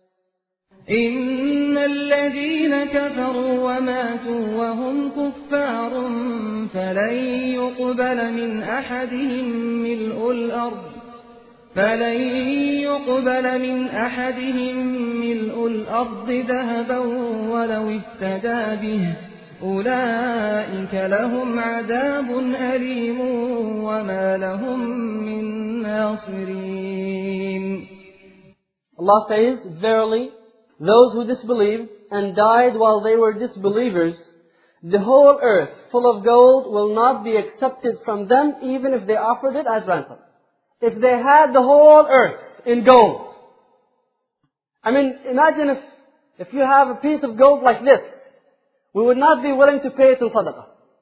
إن الذين كفروا وماتوا وهم كفار فلن يقبل من أحدهم ملء الأرض فلن يقبل من أحدهم ملء الأرض ذهبا ولو افتدى به أولئك لهم عذاب أليم وما لهم من ناصرين. Allah says, verily, those who disbelieved and died while they were disbelievers, the whole earth full of gold will not be accepted from them even if they offered it as ransom. If they had the whole earth in gold. I mean, imagine if, if you have a piece of gold like this, we would not be willing to pay it in sadaqah.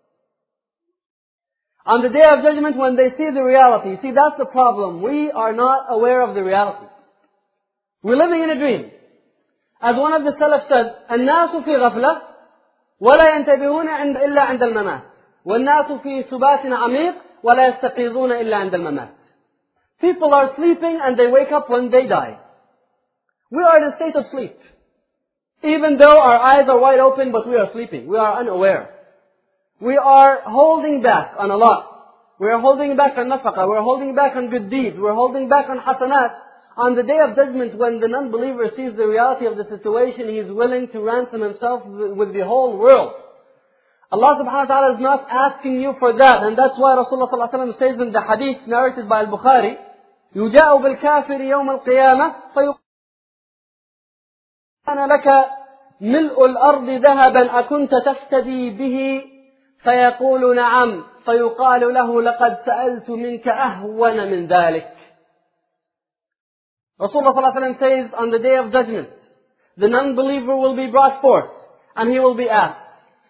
On the day of judgment when they see the reality, see that's the problem. We are not aware of the reality. We're living in a dream. As one of the Salaf said, الناس في غفلة ولا ينتبهون عند إلا عند الممات والناس في ثبات عميق ولا يستيقظون إلا عند الممات. People are sleeping and they wake up when they die. We are in a state of sleep. Even though our eyes are wide open, but we are sleeping. We are unaware. We are holding back on a lot. We are holding back on nafaqah. We are holding back on good deeds. We are holding back on hasanat. On the day of judgment, when the non-believer sees the reality of the situation, he is willing to ransom himself with the whole world. Allah subhanahu wa ta'ala is not asking you for that. And that's why Rasulullah sallallahu alayhi wa sallam says in the hadith narrated by Al-Bukhari, يُجَاءُ بِالْكَافِرِ يَوْمَ الْقِيَامَةِ فَيُقَالُ كَانَ لَكَ مِلْءُ الْأَرْضِ ذَهَبًا أَكُنْتَ تَفْتَدِي بِهِ فَيَقُولُ نَعَمْ فَيُقَالُ لَهُ لَقَدْ سَأَلْتُ مِنْكَ أَهْوَنَ مِنْ ذَلِكَ. Rasulullah sallallahu alayhi wa sallam says, on the day of judgment, the non-believer will be brought forth, and he will be asked,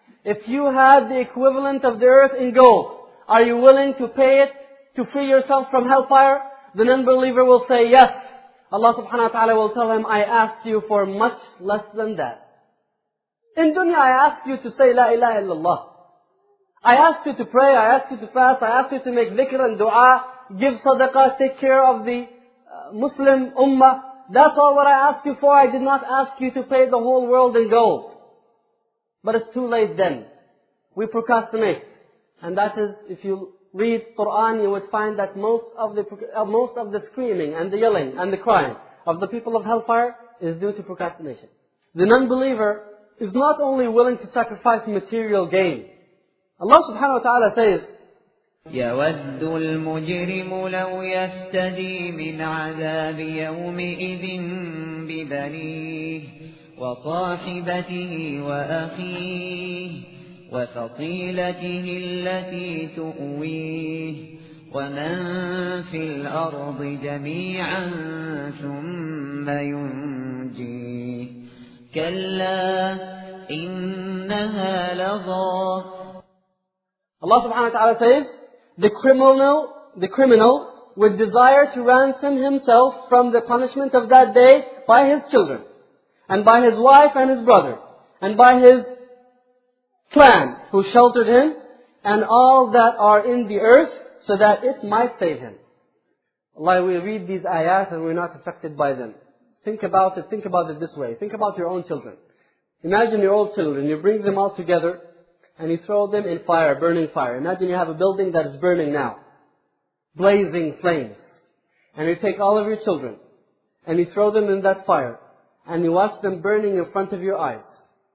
If you had the equivalent of the earth in gold, are you willing to pay it to free yourself from hellfire? The non-believer will say yes. Allah subhanahu wa ta'ala will tell him, I asked you for much less than that. In dunya, I asked you to say La ilaha illallah. I asked you to pray, I asked you to fast, I asked you to make dhikr and dua, give sadaqah, take care of the uh, Muslim ummah. That's all what I asked you for. I did not ask you to pay the whole world in gold. But it's too late then. We procrastinate. And that is, if you read Quran, you would find that most of the uh, most of the screaming and the yelling and the crying of the people of hellfire is due to procrastination. The non-believer is not only willing to sacrifice material gain. Allah subhanahu wa ta'ala says, يود المجرم لو يفتدي من عذاب يومئذ ببنيه وصاحبته وأخيه وفصيلته التي تؤويه ومن في الأرض جميعا ثم ينجيه كلا إنها لظى. Allah subhanahu wa ta'ala says, the criminal, the criminal would desire to ransom himself from the punishment of that day by his children, and by his wife and his brother, and by his clan who sheltered him, and all that are in the earth, so that it might save him. Allah, we read these ayat and we're not affected by them. Think about it, think about it this way. Think about your own children. Imagine your own children, you bring them all together, and you throw them in fire, burning fire. Imagine you have a building that is burning now, blazing flames. And you take all of your children, and you throw them in that fire, and you watch them burning in front of your eyes.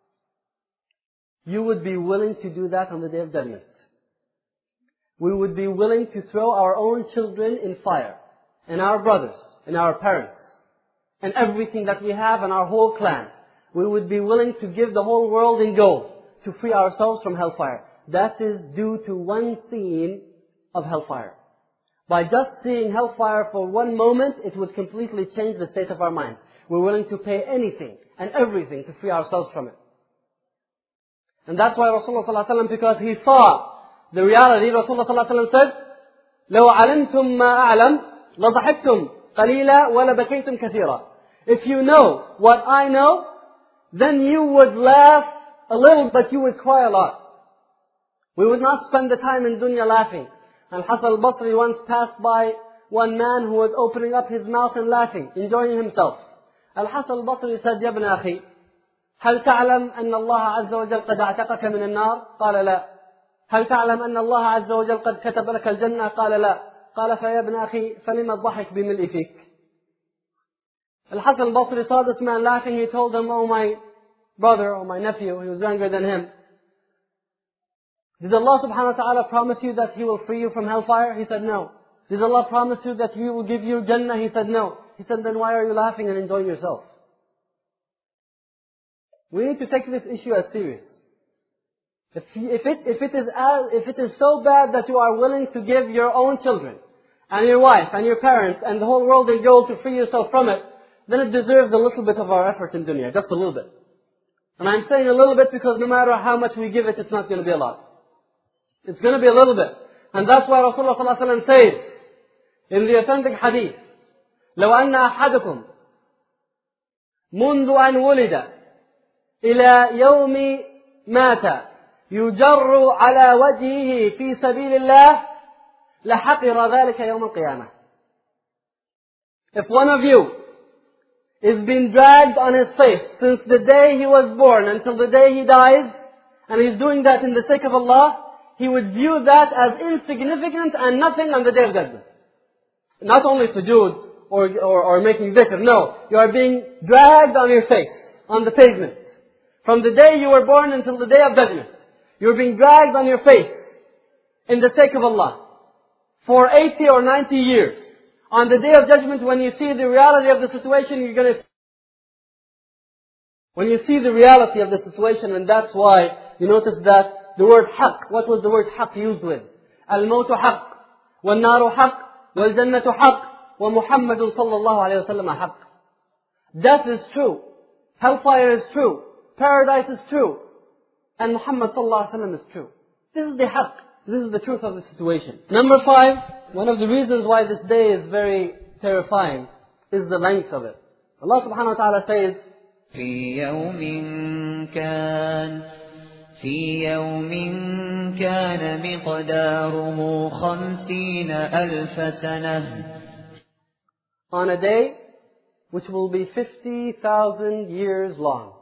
You would be willing to do that on the Day of Judgment. We would be willing to throw our own children in fire, and our brothers, and our parents, and everything that we have, and our whole clan. We would be willing to give the whole world in gold to free ourselves from hellfire. That is due to one scene of hellfire. By just seeing hellfire for one moment, it would completely change the state of our mind. We're willing to pay anything and everything to free ourselves from it. And that's why Rasulullah sallallahu alaihi wasallam, because he saw the reality, Rasulullah sallallahu alaihi wasallam said, لو علمتم ما أعلم لضحكتم قليلا ولبكيتم كثيرا. If you know what I know, then you would laugh a little, but you would cry a lot. We would not spend the time in dunya laughing. And Hasan al-Basri once passed by one man who was opening up his mouth and laughing, enjoying himself. Al-Hasan al-Basri said, يا ابن أخي, هل تعلم أن الله عز وجل قد اعتقك من النار؟ قال لا. هل تعلم أن الله عز وجل قد كتب لك الجنة؟ قال لا. قال فيا ابن أخي فلم الضحك بملء فيك. Al-Hasan al-Basri saw this man laughing. He told him, oh my brother or my nephew, he was younger than him, did Allah subhanahu wa ta'ala promise you that He will free you from hellfire? He said no. Did Allah promise you that He will give you Jannah? He said no. He said, then why are you laughing and enjoying yourself? We need to take this issue as serious. If, if, it, if, it is as, if it is so bad that you are willing to give your own children and your wife and your parents and the whole world in gold to free yourself from it, then it deserves a little bit of our effort in dunya, just a little bit. And I'm saying a little bit because no matter how much we give it, it's not going to be a lot. It's going to be a little bit. And that's why Rasulullah sallallahu alaihi wasallam says in the authentic hadith, لو أن أحدكم منذ أن ولد إلى يوم مات يجر على وجهه في سبيل الله لحقر ذلك يوم القيامة. If one of you is being dragged on his face since the day he was born until the day he dies, and he's doing that in the sake of Allah, he would view that as insignificant and nothing on the Day of Judgment. Not only sujood or, or, or making dhikr, no. You are being dragged on your face, on the pavement. From the day you were born until the Day of Judgment. You're being dragged on your face in the sake of Allah for eighty or ninety years. On the Day of Judgment, when you see the reality of the situation, you're going to... When you see the reality of the situation, and that's why you notice that the word haqq, what was the word haqq used with? Al-mawtu haqq, wal-naru haqq, wal-jannatu haqq, wa Muhammadun sallallahu alayhi wa sallam haqq. Death is true. Hellfire is true. Paradise is true. and Muhammad sallallahu alaihi wasallam is true. This is the haqq. This is the truth of the situation. Number five, one of the reasons why this day is very terrifying is the length of it. Allah subhanahu wa ta'ala says, في يوم كان في يوم كان مقداره خمسين ألف سنة. On a day which will be fifty thousand years long.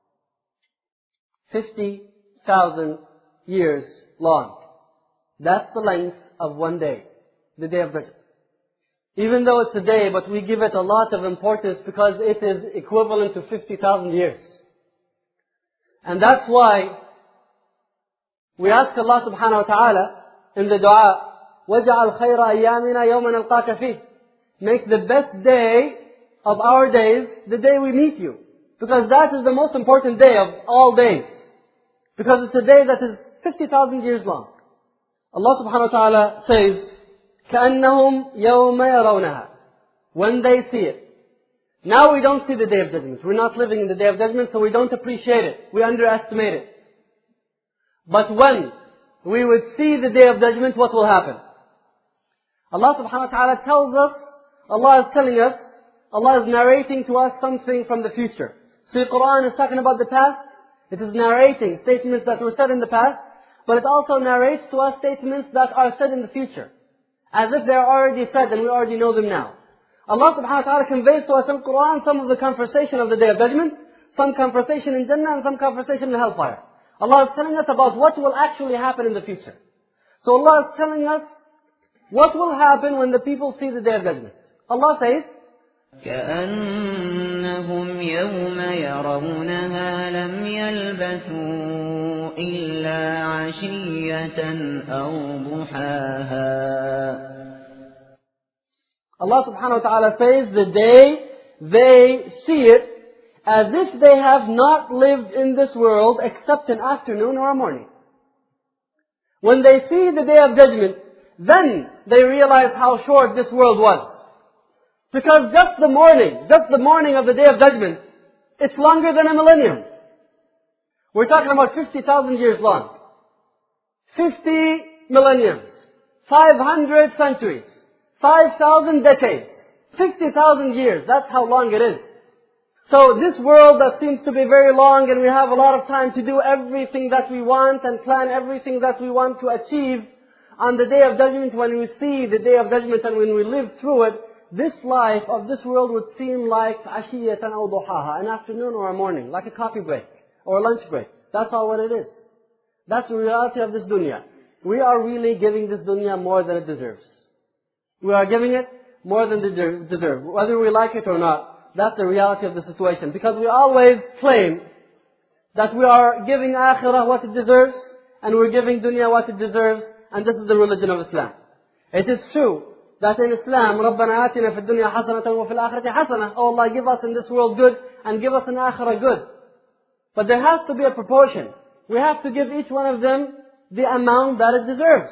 fifty thousand years long. That's the length of one day, the Day of Judgment. Even though it's a day, but we give it a lot of importance because it is equivalent to fifty thousand years. And that's why we ask Allah subhanahu wa ta'ala in the dua, وَجَعَلْ خَيْرَ أَيَّامِنَا يَوْمَ نَلْقَاكَ فِيهِ. Make the best day of our days the day we meet you. Because that is the most important day of all days. Because it's a day that is fifty thousand years long. Allah subhanahu wa ta'ala says, كَأَنَّهُمْ يَوْمَ يَرَوْنَهَا. When they see it. Now we don't see the Day of Judgment. We're not living in the Day of Judgment, so we don't appreciate it. We underestimate it. But when we would see the Day of Judgment, what will happen? Allah subhanahu wa ta'ala tells us, Allah is telling us, Allah is narrating to us something from the future. So the Quran is talking about the past. It is narrating statements that were said in the past, but it also narrates to us statements that are said in the future. As if they are already said and we already know them now. Allah subhanahu wa ta'ala conveys to us in the Quran some of the conversation of the Day of Judgment, some conversation in Jannah and some conversation in Hellfire. Allah is telling us about what will actually happen in the future. So Allah is telling us what will happen when the people see the Day of Judgment. Allah says, كأنهم يوم يرونها لم يلبثوا إلا عشية أو ضحاها. Allah subhanahu wa ta'ala says, the day they see it as if they have not lived in this world except an afternoon or a morning. When they see the Day of Judgment, then they realize how short this world was. Because just the morning, just the morning of the Day of Judgment, it's longer than a millennium. We're talking about fifty thousand years long. fifty millenniums. five hundred centuries. five thousand decades. fifty thousand years. That's how long it is. So this world that seems to be very long and we have a lot of time to do everything that we want and plan everything that we want to achieve, on the Day of Judgment, when we see the Day of Judgment and when we live through it, this life of this world would seem like ashiyatan aw duhaha, an afternoon or a morning, like a coffee break or a lunch break. That's all what it is. That's the reality of this dunya. We are really giving this dunya more than it deserves. We are giving it more than it deserves, whether we like it or not. That's the reality of the situation. Because we always claim that we are giving akhirah what it deserves, and we're giving dunya what it deserves, and this is the religion of Islam. It is true that in Islam, رَبَّنَا آتِنَا فِي الدُّنْيَا حَسَنَةً وَفِي الْآخِرَةِ حَسَنَةً. Oh Allah, give us in this world good and give us in akhirah good. But there has to be a proportion. We have to give each one of them the amount that it deserves.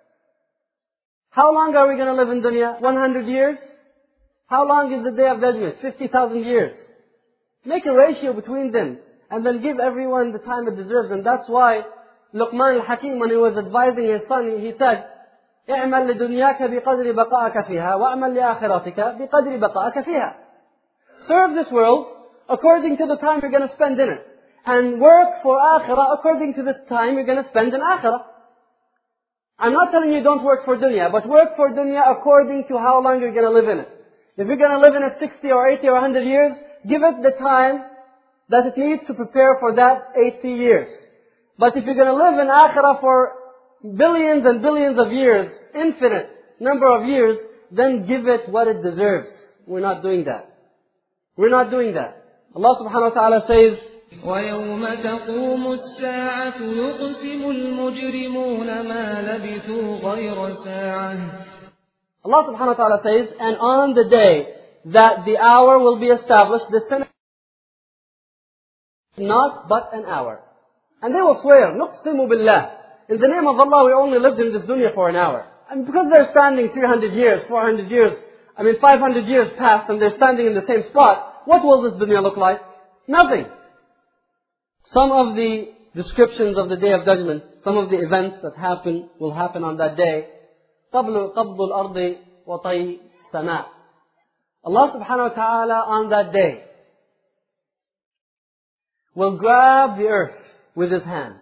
How long are we going to live in dunya? one hundred years? How long is the Day of Judgment? fifty thousand years. Make a ratio between them and then give everyone the time it deserves. And that's why Luqman al-Hakim, when he was advising his son, he said, اعمل لدنياك بقدر بقائك فيها وأعمل لآخرتك بقدر بقائك فيها. Serve this world according to the time you're going to spend in it. And work for akhirah according to the time you're going to spend in akhirah. I'm not telling you don't work for dunya, but work for dunya according to how long you're going to live in it. If you're going to live in it sixty or eighty or one hundred years, give it the time that it needs to prepare for that eighty years. But if you're going to live in akhirah for billions and billions of years, infinite number of years, then give it what it deserves. We're not doing that. We're not doing that. Allah subhanahu wa ta'ala says, وَيَوْمَ تَقُومُ السَّاعَةُ يُقْسِمُ الْمُجْرِمُونَ مَا لَبِثُوا غَيْرَ سَاعَةٍ. Allah subhanahu wa ta'ala says, and on the day that the hour will be established, the sin not but an hour. And they will swear, نُقْسِمُ بِاللَّهِ. In the name of Allah, we only lived in this dunya for an hour. And because they're standing three hundred years, four hundred years, I mean five hundred years past and they're standing in the same spot, what will this dunya look like? Nothing. Some of the descriptions of the Day of Judgment, some of the events that happen, will happen on that day. قَبْلُ قَبْضُ الْأَرْضِ وَطَيْ سَمَاء. Allah subhanahu wa ta'ala on that day will grab the earth with His hand.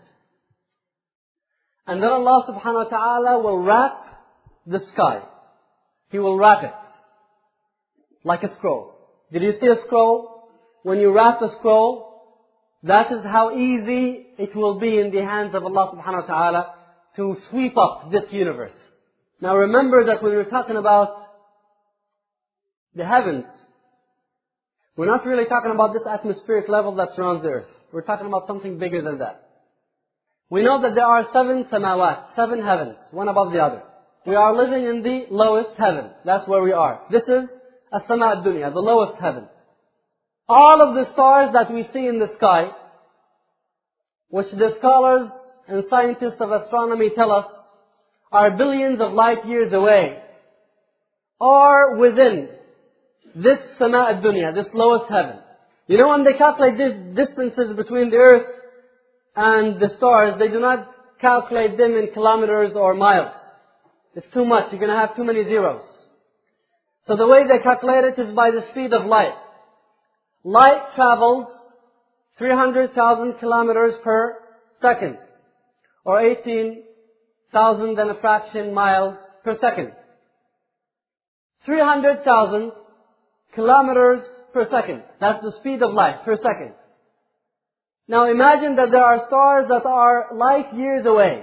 And then Allah subhanahu wa ta'ala will wrap the sky. He will wrap it like a scroll. Did you see a scroll? When you wrap a scroll, that is how easy it will be in the hands of Allah subhanahu wa ta'ala to sweep up this universe. Now remember that when we're talking about the heavens, we're not really talking about this atmospheric level that surrounds the earth. We're talking about something bigger than that. We know that there are seven samawat, seven heavens, one above the other. We are living in the lowest heaven. That's where we are. This is as-sama ad-dunya, the lowest heaven. All of the stars that we see in the sky, which the scholars and scientists of astronomy tell us are billions of light years away, are within this sama ad-dunya, this lowest heaven. You know, when they calculate these distances between the earth and the stars, they do not calculate them in kilometers or miles. It's too much. You're going to have too many zeros. So the way they calculate it is by the speed of light. Light travels three hundred thousand kilometers per second, or eighteen thousand and a fraction miles per second. three hundred thousand kilometers per second. That's the speed of light per second. Now imagine that there are stars that are light years away.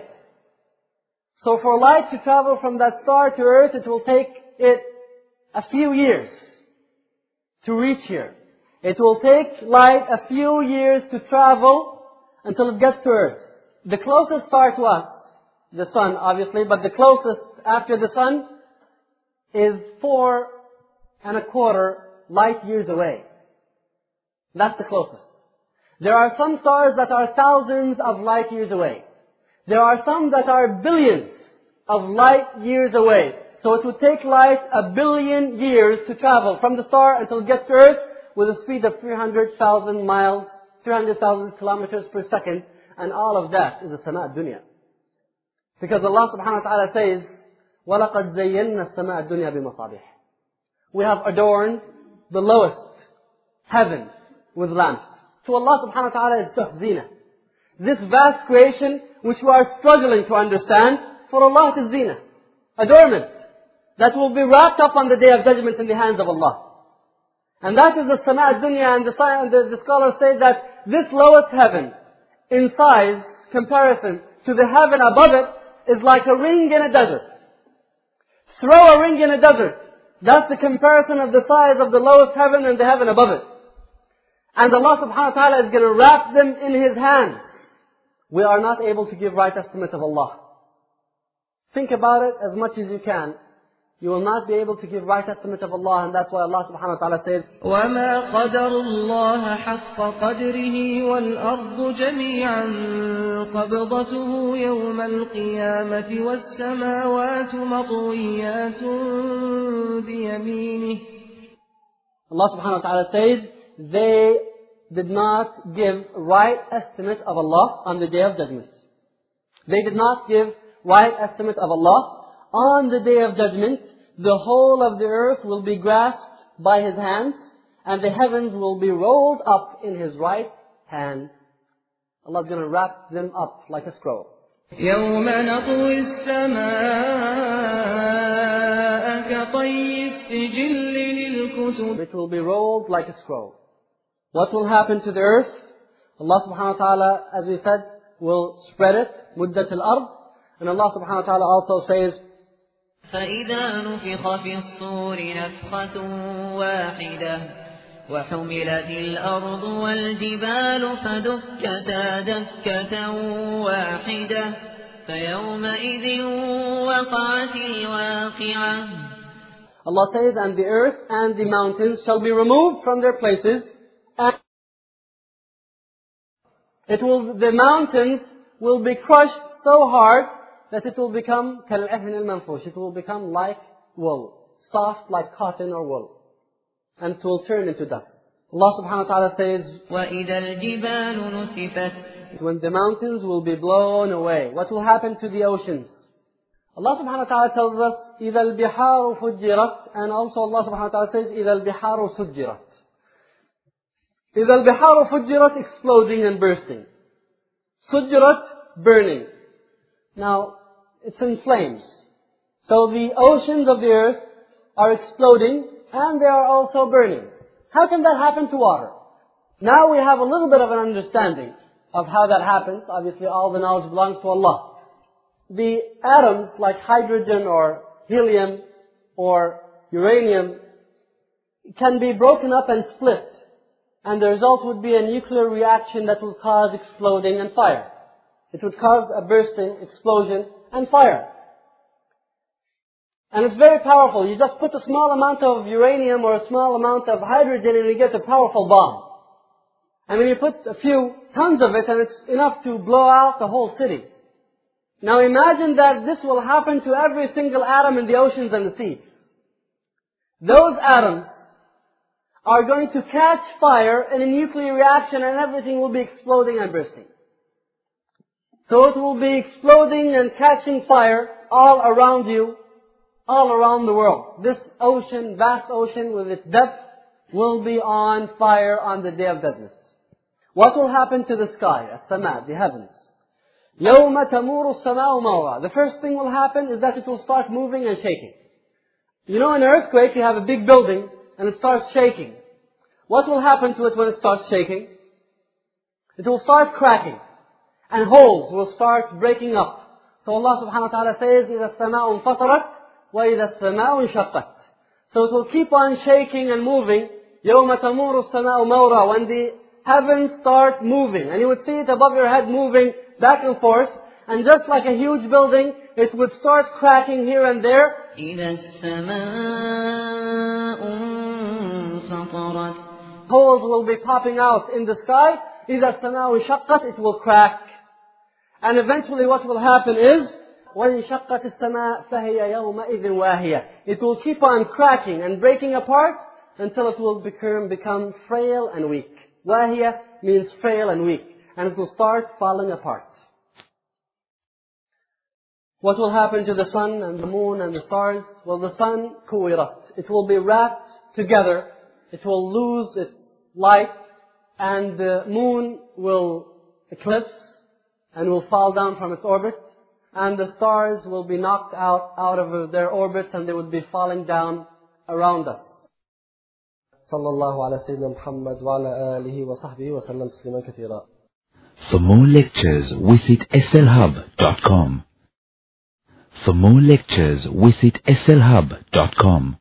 So for light to travel from that star to earth, it will take it a few years to reach here. It will take light a few years to travel until it gets to earth. The closest star to us, the sun obviously, but the closest after the sun is four and a quarter light years away. That's the closest. There are some stars that are thousands of light years away. There are some that are billions of light years away. So it would take light a billion years to travel from the star until it gets to earth with a speed of three hundred thousand miles, three hundred thousand kilometers per second. And all of that is a sama ad-dunya. Because Allah subhanahu wa ta'ala says, وَلَقَدْ زَيَّنَّا السَّمَاءَ الدُّنْيَا بِمَصَابِيحِ. We have adorned the lowest heavens with lamps. To Allah subhanahu wa ta'ala is zina. This vast creation which we are struggling to understand, for Allah it is zina. Adornment. That will be wrapped up on the Day of Judgment in the hands of Allah. And that is the sama ad-dunya, and the, the, the scholars say that this lowest heaven, in size, comparison to the heaven above it, is like a ring in a desert. Throw a ring in a desert. That's the comparison of the size of the lowest heaven and the heaven above it. And Allah subhanahu wa ta'ala is going to wrap them in His hand. We are not able to give right estimate of Allah. Think about it as much as you can. You will not be able to give right estimate of Allah, and that's why Allah subhanahu wa ta'ala says, وَمَا قَدَرُ اللَّهَ حَقَّ قَدْرِهِ وَالْأَرْضُ جَمِيعًا قَبْضَتُهُ يَوْمَ الْقِيَامَةِ وَالسَّمَاوَاتُ مَطْوِيَّاتٌ بِيَمِينِهِ. Allah subhanahu wa ta'ala says, they did not give right estimate of Allah on the Day of Judgment. They did not give right estimate of Allah. On the Day of Judgment, the whole of the earth will be grasped by His hand, and the heavens will be rolled up in His right hand. Allah is going to wrap them up like a scroll. يَوْمَ نَطْوِي السَّمَاءَ كَطَيِّ السِّجِلِّ لِلْكُتُبِ. It will be rolled like a scroll. What will happen to the earth? Allah subhanahu wa ta'ala, as we said, will spread it, مُدَّةِ الْأَرْضِ. And Allah subhanahu wa ta'ala also says, فإذا نفخ في الصور نفخة واحدة وحملت الأرض والجبال فدكتا دكة واحدة فيومئذ وقعت الواقعة. Allah says, and the earth and the mountains shall be removed from their places, and it will, the mountains will be crushed so hard that it will become كالعهن المنفوش. It will become like wool, soft like cotton or wool, and it will turn into dust. Allah subhanahu wa ta'ala says, وَإِذَا الْجِبَالُ نُسِفَتْ when the mountains will be blown away, what will happen to the oceans? Allah subhanahu wa ta'ala tells us, إِذَا الْبِحَارُ فُجِّرَتْ, and also Allah subhanahu wa ta'ala says, إِذَا الْبِحَارُ سُجِّرَتْ. إِذَا الْبِحَارُ فُجِّرَتْ, exploding and bursting. سُجِّرَتْ, burning. Now, it's in flames. So the oceans of the earth are exploding and they are also burning. How can that happen to water? Now we have a little bit of an understanding of how that happens. Obviously all the knowledge belongs to Allah. The atoms like hydrogen or helium or uranium can be broken up and split. And the result would be a nuclear reaction that would cause exploding and fire. It would cause a bursting, explosion and fire. And it's very powerful. You just put a small amount of uranium or a small amount of hydrogen and you get a powerful bomb. And then you put a few tons of it and it's enough to blow out the whole city. Now imagine that this will happen to every single atom in the oceans and the seas. Those atoms are going to catch fire in a nuclear reaction and everything will be exploding and bursting. So it will be exploding and catching fire all around you, all around the world. This ocean, vast ocean with its depth, will be on fire on the day of judgment. What will happen to the sky, as-sama, the heavens? يَوْمَ تَمُورُ السَّمَاءُ مَوْرًا. The first thing will happen is that it will start moving and shaking. You know, in an earthquake, you have a big building and it starts shaking. What will happen to it when it starts shaking? It will start cracking. And holes will start breaking up. So Allah subhanahu wa ta'ala says, إِذَا السَّمَاءُ انْفَطَرَتْ وَإِذَا السَّمَاءُ انشَقَّتْ. So it will keep on shaking and moving. يَوْمَ تَمُورُ السَّمَاءُ مَوْرًا. When the heavens start moving. And you would see it above your head moving back and forth. And just like a huge building, it would start cracking here and there. إِذَا السَّمَاءُ انْفَطَرَتْ. Holes will be popping out in the sky. إِذَا السَّمَاءُ انشَقَّتْ. It will crack. And eventually what will happen is, وَانشَقَّتِ السَّمَاءُ فَهِيَ يَوْمَئِذٍ وَاهِيَةٌ. It will keep on cracking and breaking apart until it will become, become frail and weak. Wahiya means frail and weak. And it will start falling apart. What will happen to the sun and the moon and the stars? Well, the sun, kuwirat. It will be wrapped together. It will lose its light. And the moon will eclipse and will fall down from its orbit. And the stars will be knocked out, out of their orbits and they would be falling down around us. Sallallahu ala Sayyidina Muhammad wa ala alihi wa sahbihi wa sallam tasliman kathira. For more lectures, visit S L hub dot com. For more lectures, visit S L hub dot com.